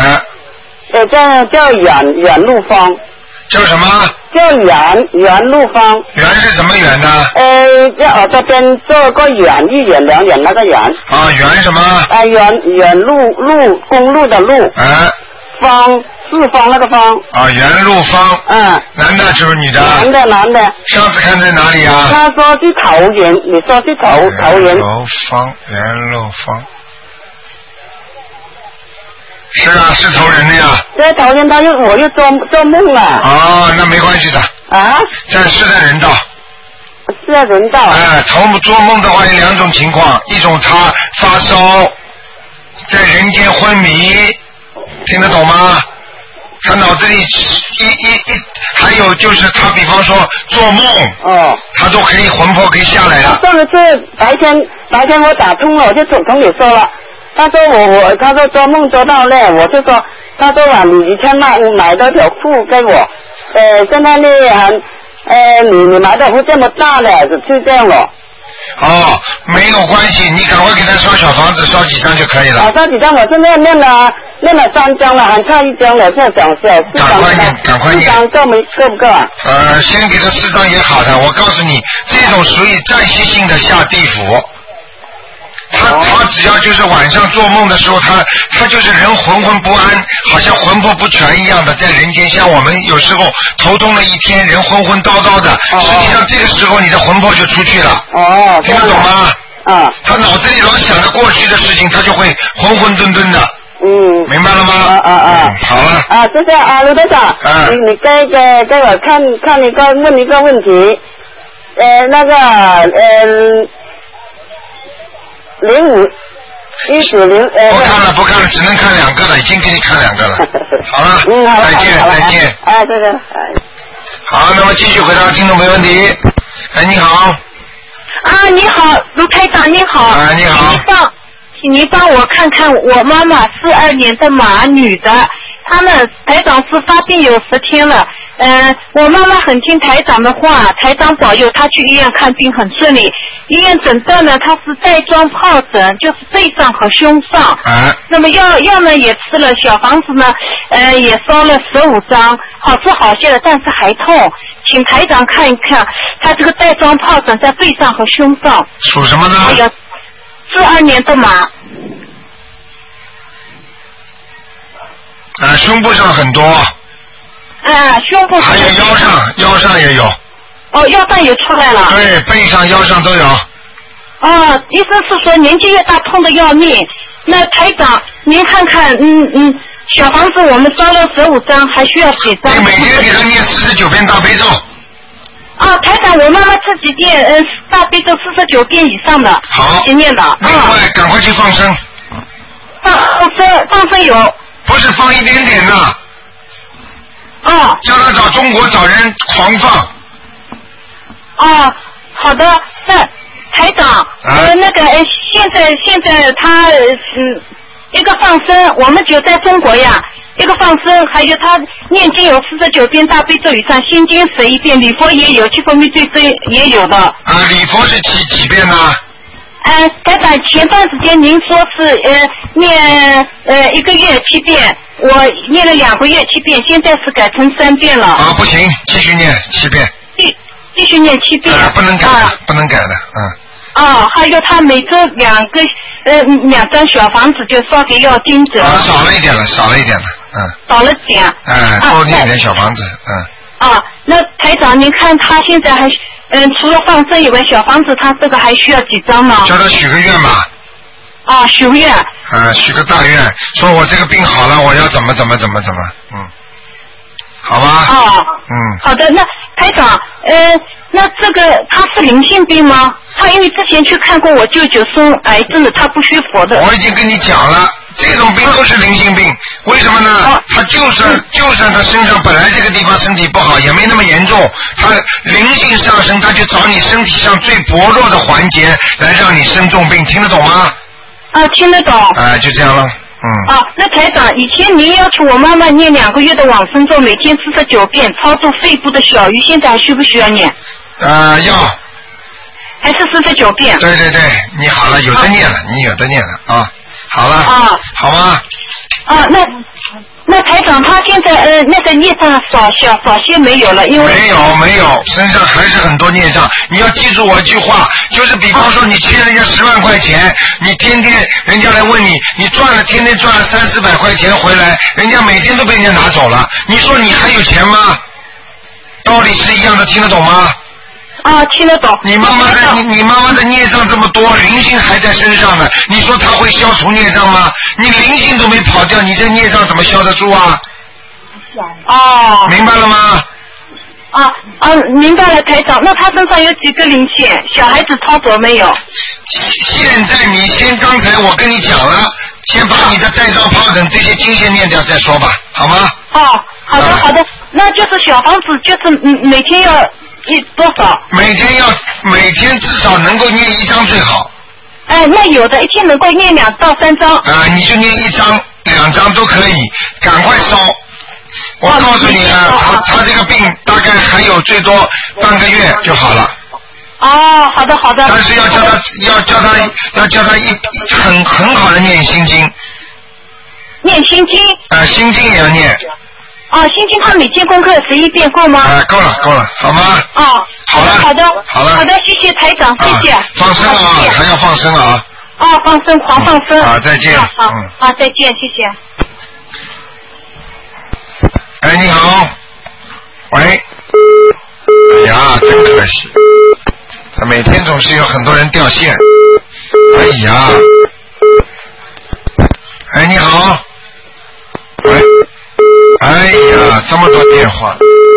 叫远路方。
叫什么？
叫远路方。
远是什么远呢？
在耳朵边做个远，1远2远那个远。
远什么？
远路公路的路。方四方那个方。
原路方。男的是不是女的？
男的。
上次看在哪里啊？
他说去投缘，你说去投缘。
原路方。是啊，是投人的呀。
在投人，我又做梦了。
那没关系的。是在人道。
是在人道。
做梦的话有2种情况，一种他发烧，在人间昏迷，听得懂吗？他脑子里还有就是他比方说做梦，他都可以魂魄可以下来了。
上次白天我打通了，我就同你说了。他说他说做梦做到呢，我就说，他说你以前买到条裤给我，现在呢你买的裤这么大呢，就这样了。
没有关系，你赶快给他烧小房子，烧几张就可以了。
烧几张，我现在念了3张了，还差1张了，现在讲4张。
赶快念。
4张够不够啊？
先给他4张也好的，我告诉你，这种属于暂时性的下地府。他只要就是晚上做梦的时候，他就是人浑浑不安，好像魂魄不全一样的，在人间像我们有时候头痛了1天，人昏昏叨叨的，实际上这个时候你的魂魄就出去了。听得懂吗？他脑子里老想着过去的事情，他就会浑浑沌沌的。明白了吗？好了。
谢谢卢队长。你给我看问一个问题，那个05 190
不看了，只能看2个了，已经给你看2个了。好了，再见。
再见。
好，那么继续回答听众没问题。哎，你好。
啊，你好，卢台长，你好。
啊，你好。
请您帮我看看我妈妈42年的马女的，她呢台长是发病有10天了，我妈妈很听台长的话，台长保佑她去医院看病很顺利，医院诊断呢她是带状疱疹，就是背上和胸上，那么药呢也吃了，小房子呢也烧了15张，好吃好些了，但是还痛，请台长看一看她这个带状疱疹在背上和胸上。
属什么呢
？42年的马。
胸部上很多。
胸部
还有腰上也有。
哦，腰上也出来了。
对，背上腰上都有。
哦，医生是说年纪越大痛的要命。那台长，您看看，小房子我们烧了15张，还需要几张？
你每天给他念49遍大悲咒。
台长，我妈妈自己念大悲咒49遍以上的，
好，
去念的。
另外，赶快去放生。
放生有。
不是放一点点的。叫他找中国找人狂放。
好的，那台长，那个现在他一个放生，我们就在中国呀。一个放生，还有他念经有49遍大悲咒以上，心经11遍，礼佛也有，7佛灭罪咒也有的。
礼佛是几遍呢？
台长，前段时间您说是念1个月7遍，我念了2个月7遍，现在是改成3遍了。
不行，继续念7遍。
继续念7遍。
不能改的，不能改的，
还有他每周2张小房子就烧给要经者。
少了一点了。
少了点。
多念点小房子，
那台长，您看他现在还除了放生以外，小房子他这个还需要几张呢？
叫他许个愿吧。
许个愿。
许个大愿，说我这个病好了，我要怎么，好吧？
好的，那台长，那这个他是灵性病吗？他因为之前去看过我舅舅生癌症的，他不学佛的。
我已经跟你讲了，这种病都是灵性病，为什么呢？他就算他身上本来这个地方身体不好，也没那么严重，他灵性上升，他就找你身体上最薄弱的环节来让你生重病，听得懂吗？
听得懂。
就这样了。
那台长，以前您要求我妈妈念2个月的往生咒，每天49遍，超度肺部的小鱼，现在还需不需要念？
要。
还是49遍？
对，你好了，有的念了，你有的念了啊，好了。好吗？
那台长，他现在那个孽障少些没有了，因为
没有，身上还是很多孽障。你要记住我一句话，就是比方说你欠人家10万块钱，你天天人家来问你，你天天赚了300-400块钱回来，人家每天都被人家拿走了，你说你还有钱吗？道理是一样的，听得懂吗？
听得懂。
你妈妈的孽障这么多，灵性还在身上呢，你说她会消除孽障吗？你灵性都没跑掉，你这孽障怎么消得住啊？明白了吗？
明白了，台长。那他身上有几个灵性？小孩子操作没有？
现在刚才我跟你讲了，先把你的带状疱疹这些经先念掉再说吧，好吗？
好的，那就是小房子，就是每天要多少？
每天至少能够念1张最好。
那有的一天能够念2到3张。
你就念1张、2张都可以，赶快烧。我告诉你啊，他这个病大概还有最多半个月就好了。
好的。
但是要叫他很好的念心经。
念心经？
心经也要念。
心经他每天功课11遍够吗？
够了，好吗？
好的，谢谢台长，谢谢。
放生还要放生啊。
放生，狂放生。
再见。
再见，谢谢。
你好。喂。哎呀，真可惜，他每天总是有很多人掉线。哎呀。你好。喂。哎呀，这么多电话。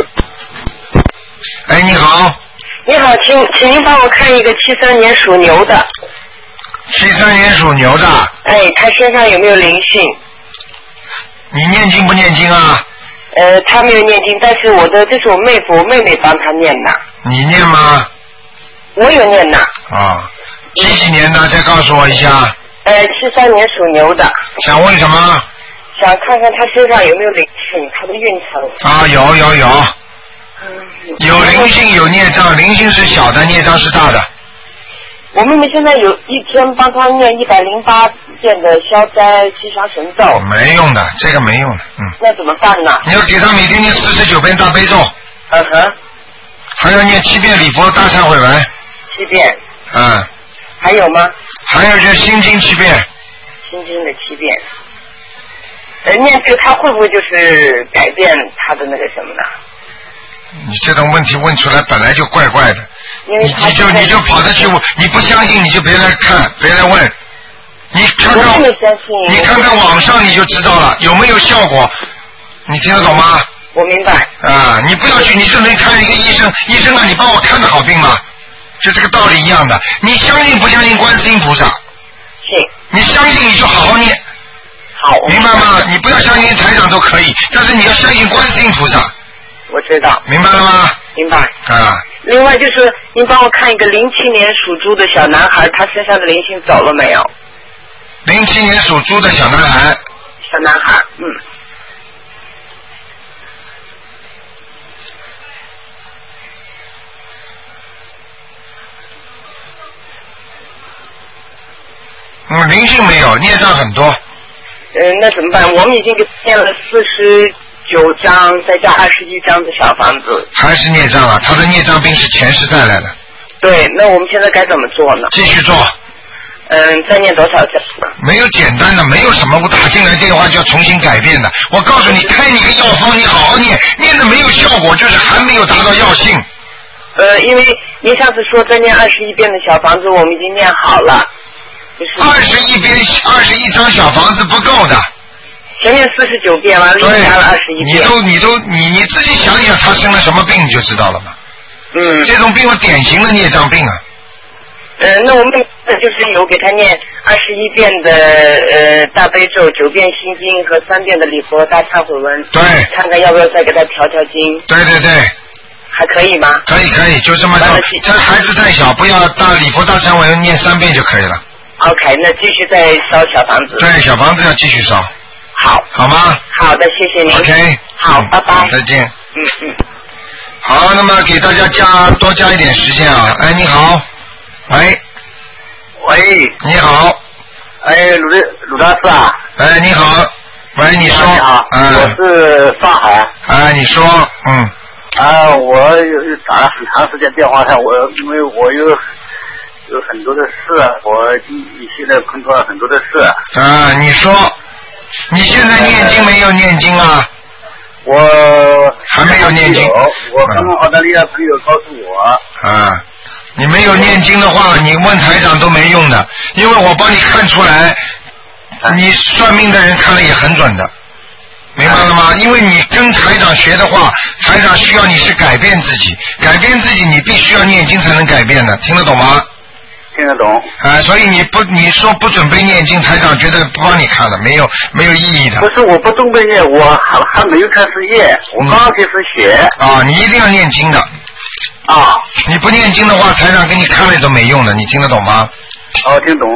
你好。
你好，请您帮我看一个73年属牛的。
73年属牛的。
他身上有没有灵性？
你念经不念经啊？
他没有念经，但是这是我妹夫，我妹妹帮他念的。
你念吗？
我有念的。
啊，几年的？再告诉我一下。
73年属牛的。
想问什么？
想看看他身上有没有灵性，他的运程。
啊，有。有灵性，有孽障，灵性是小的，孽障是大的。
我妹妹现在有一天帮他念108遍的消灾吉祥神咒。
没用的，这个没用的，
那怎么办呢？
你要给他每天念49遍大悲咒。还要念7遍礼佛大忏悔文。
7遍。还有吗？
还有就是心经7遍。
心经的7遍。念这个他会不会就是改变他的那个什么呢？
你这种问题问出来本来就怪怪的，你就跑着去问，你不相信你就别来看，别来问，你看看网上你就知道了有没有效果，你听得懂吗？
我明白。
你不要去，你就能看一个医生，医生啊，你帮我看的好病吗？就这个道理一样的，你相信不相信观世音菩萨？
信。
你相信你就好好念。
好。
明白吗？你不要相信台长都可以，但是你要相信观世音菩萨。
我知道。
明白了吗？
明白。另外就是您帮我看一个07年属猪的小男孩，他身上的灵性走了没有
？07年属猪的小男孩。
小男孩，
灵性没有，孽障很多。
那怎么办？我们已经给念了49张，再加21张的小房子。
还是孽障啊！他的孽障病是前世带来的。
对，那我们现在该怎么做呢？
继续做。
再念多少张？
没有简单的，没有什么我打进来电话就要重新改变的。我告诉你，开你个药方，你好好念，念的没有效果，就是还没有达到药性。
因为您上次说再念21遍的小房子，我们已经念好了。
21张小房子不够的。
前面49遍完了，又加了21遍。
你自己想一想，他生了什么病你就知道了嘛。这种病有典型的孽障病啊。
那我们就是有给他念21遍的大悲咒，9遍心经和3遍的礼佛大忏悔文。
对。
看看要不要再给他调经。
对。
还可以吗？
可以，就这么做。这孩子太小，不要礼佛大忏悔文念3遍就可以了。
OK， 那继续再烧小房子。
对，小房子要继续烧。好吗？
好的，谢谢您。
OK。
好，拜拜。
再见。好，那么给大家多加一点时间啊。你好。喂。你好。
鲁大师啊。
你好。喂，你说。
你好。我是上海。
你说。
我打了很长时间电话上，因为我有很多的事，我现在碰到了很多的事。
你说，你现在念经没有念经啊？
我
还没有念经。
我刚刚澳大利亚朋友告诉我。
你没有念经的话，你问台长都没用的，因为我帮你看出来，你算命的人看了也很准的，明白了吗？因为你跟台长学的话，台长需要你是改变自己，你必须要念经才能改变的，听得懂吗？
听得懂。
所以你说不准备念经，台长觉得不帮你看了，没有意义的。
不是我不准备念，我还没有开始念，我刚开始学。
你一定要念经的。你不念经的话，台长给你看了都没用的，你听得懂吗？
听懂。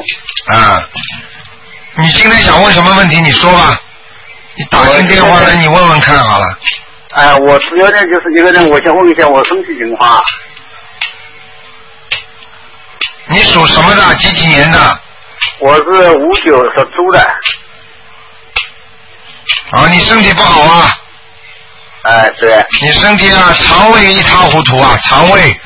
你今天想问什么问题？你说吧。你打进电话来，你问问看好了。
我主要呢就是一个人，我想问一下我身体情况。
你属什么的？几年的？
我是59，是猪的。
你身体不好啊？
对。
你身体肠胃一塌糊涂啊，肠胃。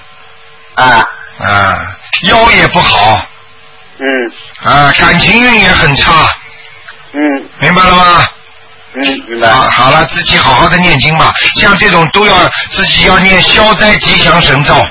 腰也不好。感情运也很差。明白了吗？
明白。
好了，自己好好的念经吧。像这种都要自己要念消灾吉祥神咒。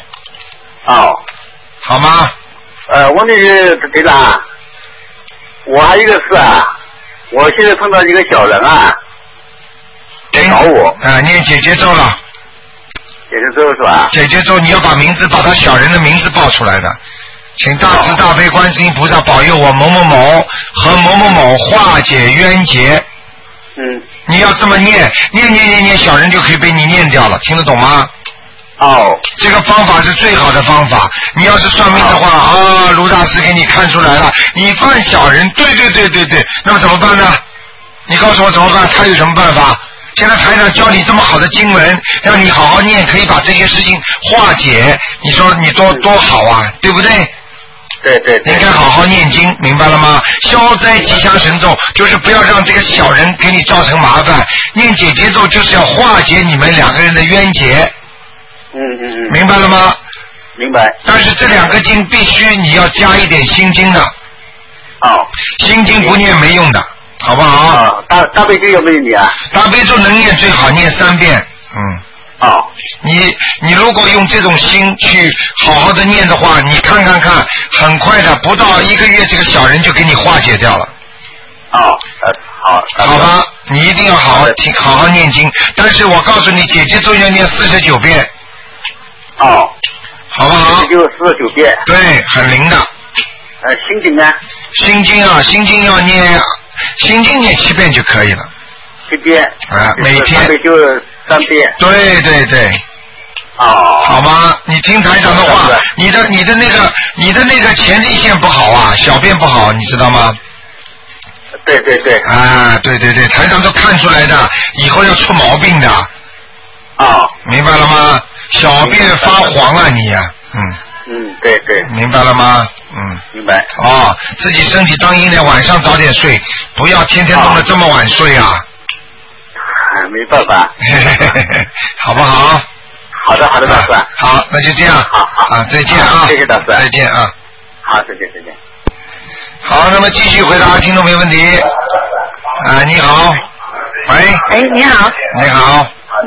好吗？
问题是队长，我还有一个事啊，我现在碰到一个小人啊，找我。
念姐姐咒了。
姐姐咒是吧？
姐姐咒你要把他小人的名字报出来的。请大慈大悲观世音菩萨保佑我某某某和某某某化解冤结。 你要这么念，小人就可以被你念掉了，听得懂吗？
哦，
这个方法是最好的方法。你要是算命的话啊，卢大师给你看出来了，你犯小人，对，那么怎么办呢？你告诉我怎么办？他有什么办法？现在台长教你这么好的经文，让你好好念，可以把这些事情化解。你说你多好啊，对不对？
对，
应该好好念经，明白了吗？消灾吉祥神咒就是不要让这个小人给你造成麻烦，念姐姐咒就是要化解你们两个人的冤结。明白了吗？
明白。
但是这两个经必须你要加一点心经的。心经不念没用的，好不好？
大悲咒有没有你啊？
大悲咒能念最好念3遍。你如果用这种心去好好的念的话，你看，很快的，不到1个月，这个小人就给你化解掉了。好吧，你一定要好好念经。但是我告诉你，姐姐咒要念49遍。好不好？
就49遍。
对，很灵的。
心经呢？
心经要念，心经念7遍就可以了。
7遍。
每天。
就3遍。
对。好吧，你听台长的话，你的那个前列腺不好啊，小便不好，你知道吗？
对。
对，台长都看出来的，以后要出毛病的。明白了吗？小便发黄了你呀，
对。
明白了吗？
明白。
自己身体当心点，晚上早点睡，不要天天弄得这么晚睡啊。
没办法。
好不好？
好的，大师。
好，那就这样。好，再见啊！
谢谢大师。
再见啊！
好，再见。
好，那么继续回答听众没问题。你好，喂。
你好。
你好。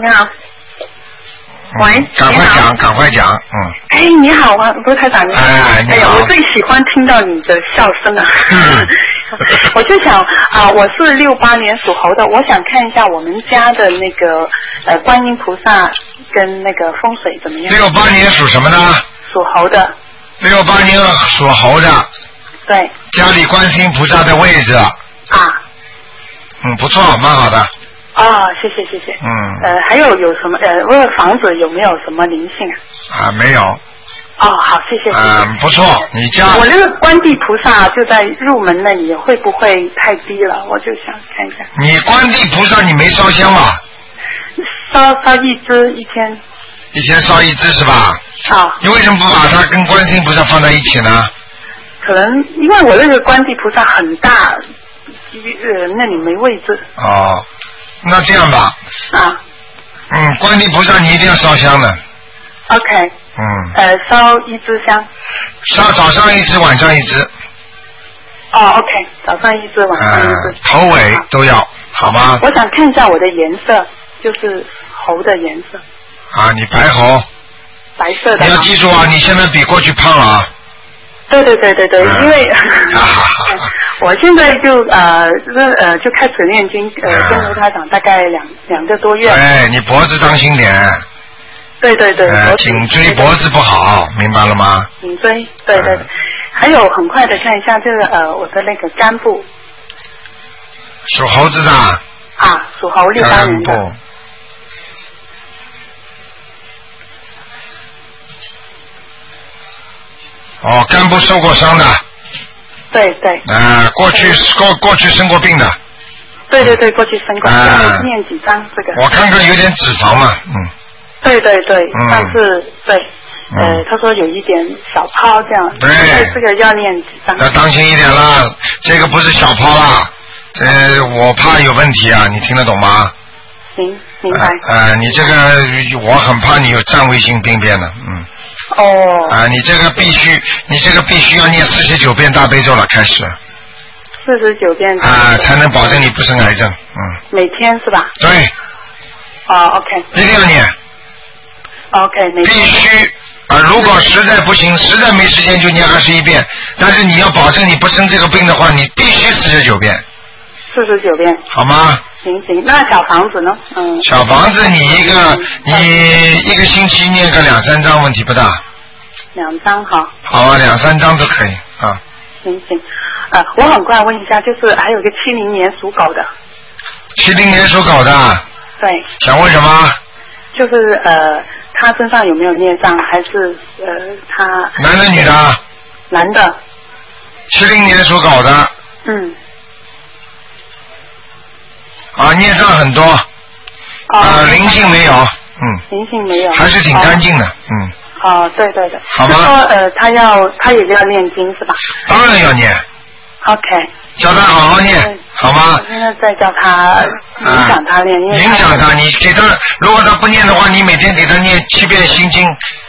喂。
赶快讲。
你好，卢台长。
你好。
我最喜欢听到你的笑声啊。我就想我是68年属猴的，我想看一下我们家的那个观音菩萨跟那个风水怎么样。
68年属什么呢？
属猴的。
68年属猴的。
对。
家里观世音菩萨的位置。不错，蛮好的。
谢谢。还有什么问房子有没有什么灵性啊？
没有。
好，谢谢。
不错，你家。
我那个观地菩萨就在入门那里，会不会太低了？我就想看一下。
你观地菩萨你没烧香吧？
烧一支1天。
1天烧1支是吧？你为什么不把它跟观世音菩萨放在一起呢？
可能因为我那个观地菩萨很大，那里没位置。
那这样吧。观地菩萨你一定要烧香的。
OK。烧1支香。
早上1支，晚上1支。
OK， 早上1支，晚上1支。
头尾都要，好吗？
我想看一下我的颜色，就是猴的颜色。
你白猴。
白色的。
你要记住啊，你现在比过去胖了。
对，因为我现在就开始念经，跟卢台长大概2个多月。
你脖子当心点。
对。
颈椎脖子不好，明白了吗？
颈椎，对。还有很快的看一下这个我的那个肝部。
属猴子的。
属猴68年的。
肝部。肝部受过伤的。
对。
过去生过病的。
对，过去生过病，念几张这个。
我看看有点脂肪嘛，
对，但是他说有一点小泡这样。
对。
这个要念几张？
要当心一点啦，这个不是小泡啦，我怕有问题啊，你听得懂吗？
明白。
你这个我很怕你有占位性病变的，你这个必须要念49遍大悲咒了，开始。
49遍。
才能保证你不生癌症。
每天是吧？
对。
OK。
一定要念。
OK，
必须如果实在不行，实在没时间就念21遍，但是你要保证你不生这个病的话，你必须49遍。
49遍。好
吗？
行，那小房子呢？
小房子你一个星期念个2-3张问题不大。
2张好。
好啊，2-3张都可以啊。
行，我很快问一下，就是还有一个70年属狗的。
70年属狗的。
对。
想问什么？
就是他身上有没有孽障，还是他？
男的女的？
男的。
70年属狗的。
嗯。
啊，孽障很多。灵性没有。
灵性没有。
还是挺干净的。
对对的。
好吗？
说他也要念经是吧？
当然要念。
OK。
叫他好好念，好吗？
我现在在叫他影响他念，因为
影响他，你给他，如果他不念的话，你每天给他念7遍心经。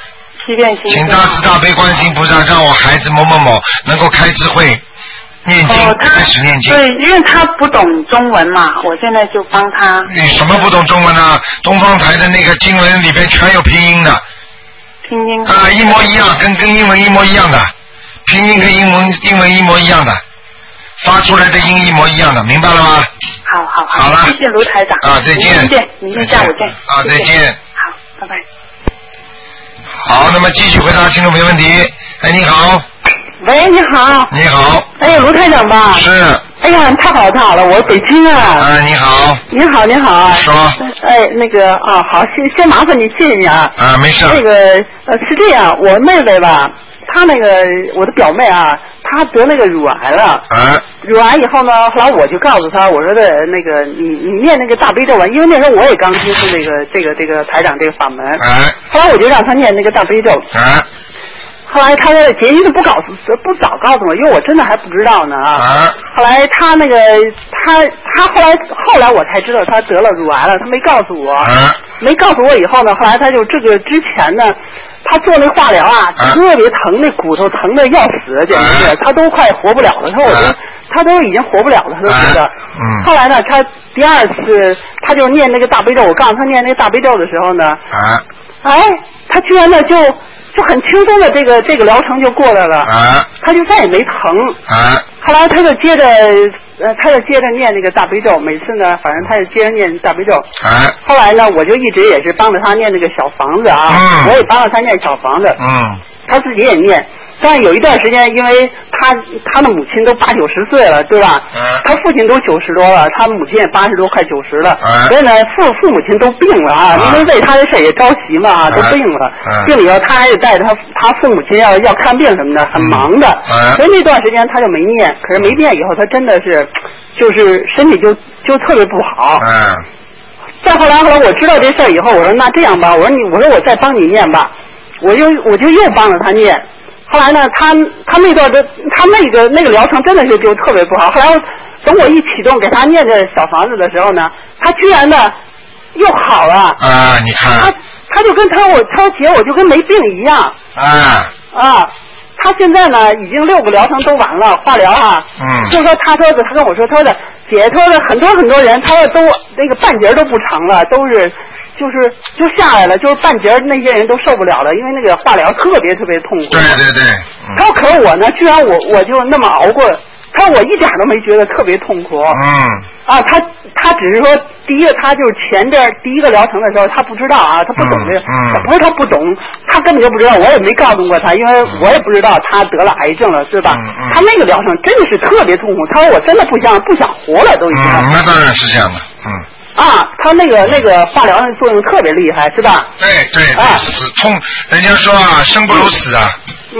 7遍心经。
请大慈大悲观世音菩萨让我孩子某某某能够开智慧，念经，开始念经。
对，因为他不懂中文嘛，我现在就帮他。
你什么不懂中文啊？东方台的那个经文里边全有拼音的。
拼音。
一模一样，跟英文一模一样的，拼音跟英文一模一样的。发出来的音一模一样的，明白了吗？
好了，谢谢卢台长。
再见。
明天下午见。
再见。
好，拜拜。
好，那么继续回答听众没问题。你好。
喂，你好。
你好。
卢台长吧？
是。
哎呀，太好了，我北京啊。
你好。
你好。
说。
好，先麻烦你谢谢你啊。
没事。
那个是这样，我妹妹吧。她那个我的表妹啊，她得那个乳癌了。乳癌以后呢，后来我就告诉她，我说的那个你念那个大悲咒吧，因为那时候我也刚接触这个台长这个法门。后来我就让她念那个大悲咒。后来她的结因不早告诉我，因为我真的还不知道呢啊。后来她那个她后来我才知道她得了乳癌了，她没告诉我。没告诉我以后呢，后来她就这个之前呢。他做那化疗啊，特别疼，那骨头疼的要死，简直是，他都快活不了了。他都已经活不了了，他都觉得。后来呢，他第二次他就念那个大悲咒，我告诉他念那个大悲咒的时候呢，他居然呢就很轻松的这个疗程就过来了，他就再也没疼。后来他就接着念那个大悲咒，每次呢，反正他就接着念大悲咒。后来呢，我就一直也是帮着他念那个小房子啊，我也帮着他念小房子。他自己也念，但是有一段时间，因为他的母亲都80、90岁了，对吧？他父亲都90多了，他母亲也80多，快90了，所以呢，父母亲都病了啊，因为为他的事也着急嘛，都病了。病了以后，他还得带着他父母亲要看病什么的，很忙的。所以那段时间他就没念，可是没念以后，他真的是就是身体就特别不好。再后来我知道这事儿以后，我说那这样吧，我说我再帮你念吧。我就又帮着他念，后来呢，他那段那个疗程真的是就特别不好。后来等我一启动给他念这小房子的时候呢，他居然呢又好了。
你看。
他就跟他姐我就跟没病一样。他现在呢已经6个疗程都完了，化疗啊。就说他跟我说，他说的姐，他说的很多人，他说都那个半截都不成了，都是就下来了，就是半截那些人都受不了了，因为那个化疗特别特别痛苦。
对。
他说可是我呢，居然我就那么熬过，他说我一点都没觉得特别痛苦。他只是说第一个他就是前边第一个疗程的时候他不知道啊，他不懂这个，不是他不懂，他根本就不知道，我也没告诉过他，因为我也不知道他得了癌症了，是吧？他那个疗程真的是特别痛苦，他说我真的不想活了都已经。
那当然是这样的。
他那个化疗的作用特别厉害，是吧？
对，死痛，人家说啊，生不如死啊。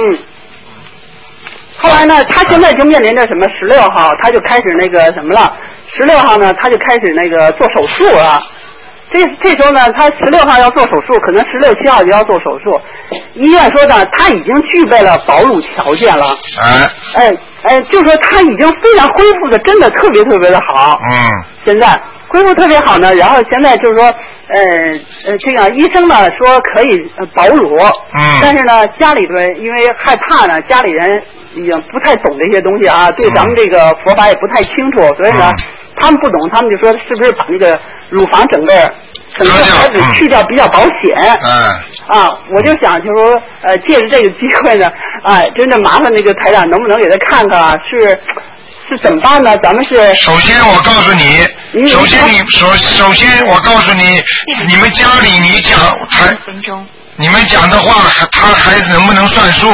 后来呢，他现在就面临着什么16号，他就开始那个什么了。16号呢，他就开始那个做手术了。这时候呢，他16号要做手术，可能16、17号就要做手术。医院说呢，他已经具备了保乳条件了。就是说他已经非常恢复的，真的特别特别的好。现在恢复特别好呢，然后现在就是说，这个医生呢说可以保乳。但是呢，家里边因为害怕呢，家里人已经不太懂这些东西啊，对咱们这个佛法也不太清楚，所以呢，他们不懂，他们就说是不是把那个乳房整个孩子去掉比较保险。我就想就是说，借着这个机会呢，真的麻烦那个台长能不能给他看看是怎么办呢？咱们是
首先我告诉你，首先我告诉你，你们家里你讲你们讲的话，他孩子能不能算数？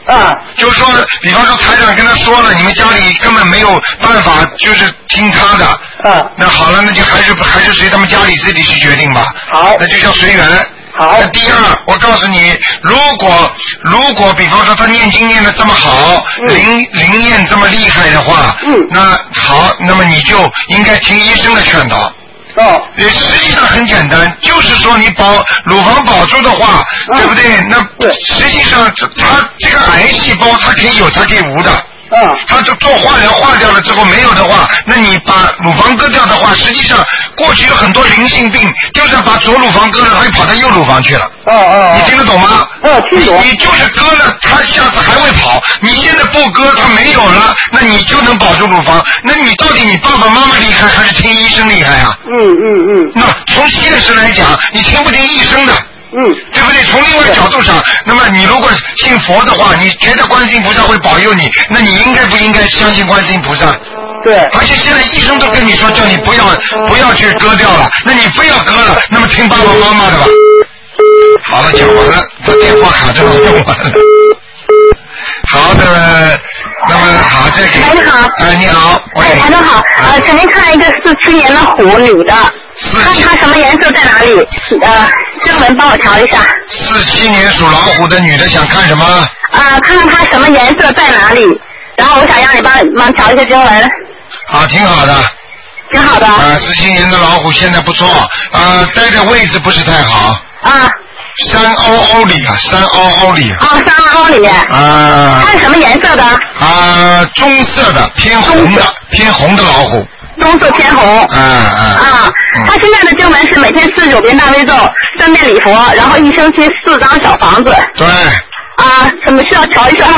就是说，比方说台长跟他说了，你们家里根本没有办法，就是听他的。那好了，那就还是随他们家里自己去决定吧。
好。
那就叫随缘。
好。
那第二，我告诉你，如果比方说他念经念得这么好，灵验这么厉害的话，那好，那么你就应该听医生的劝导。实际上很简单，就是说你乳房保住的话，对不对？那实际上它这个癌细胞它可以有，它可以无的。它就做化疗化掉了之后没有的话，那你把乳房割掉的话，实际上过去有很多灵性病，就是把左乳房割了，它就跑到右乳房去了。你听得懂吗？
听懂。
你就是割了，它下次还会跑。你现在不割，它没有了，那你就能保住乳房。那你到底你爸爸妈妈厉害还是听医生厉害啊？那从现实来讲，你听不听医生的？对不对？从另外角度上，那么你如果信佛的话，你觉得观世音菩萨会保佑你，那你应该不应该相信观世音菩萨？
对。
而且现在医生都跟你说，叫你不要去割掉了，那你非要割了，那么听爸爸妈妈的吧。好了，讲完了，这电话卡正好用完了。好的，那么好，再给。
你好。
你好。
台长好，请您看一个47年的虎女的，看她什么颜色在哪里？正文帮我调一下。
47年属老虎的女的想看什么？
看看她什么颜色在哪里，然后我想让你帮调一下经文。
好，挺好的。
挺好的。
17年的老虎现在不错，待的位置不是太好。山凹里啊，山凹里。
山凹里面。它是什么颜色的？
棕色的，偏红的老虎。
棕色偏红。他现在的经文是每天49遍大悲咒，3遍礼佛，然后1星期4张小房子。
对。
怎么需要调一下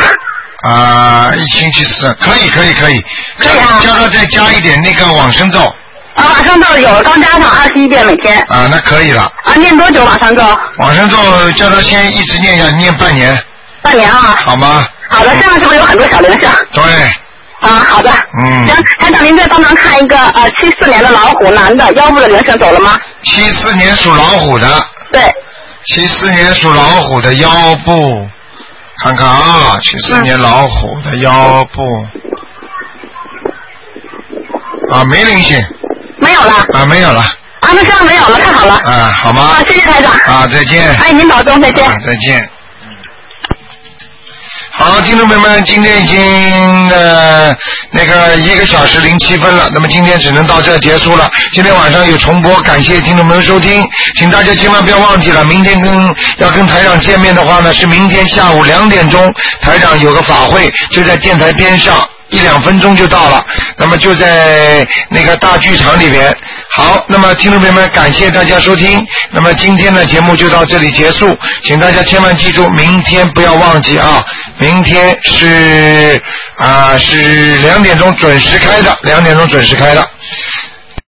？1星期4，可以。可以叫他再加一点那个往生咒。
往生咒有了，刚加上21遍每天。
那可以了。
念多久往生咒？
往生咒叫他先一直念下，念半年。
半年啊。
好吗？
好的，身上是不是有很多小灵性？
对。
好的。行，台长您再帮忙看一个74年的老虎男的，腰部的灵性走了吗
？74年属老虎的。
对。
74年属老虎的腰部，看看74年老虎的腰部。没灵性。
没有了。
没有了。
那身上没有了，太好了。
好吗？
谢谢台长。
再见。
您保重，再见。
再见。好，听众朋友们，今天已经那个1个小时07分了，那么今天只能到这结束了。今天晚上有重播，感谢听众朋友收听，请大家千万不要忘记了，明天要跟台长见面的话呢，是明天下午2点钟，台长有个法会，就在电台边上。1、2分钟就到了，那么就在那个大剧场里边。好，那么听众朋友们，感谢大家收听，那么今天的节目就到这里结束，请大家千万记住，明天不要忘记明天是2点钟准时开的，2点钟准时开的。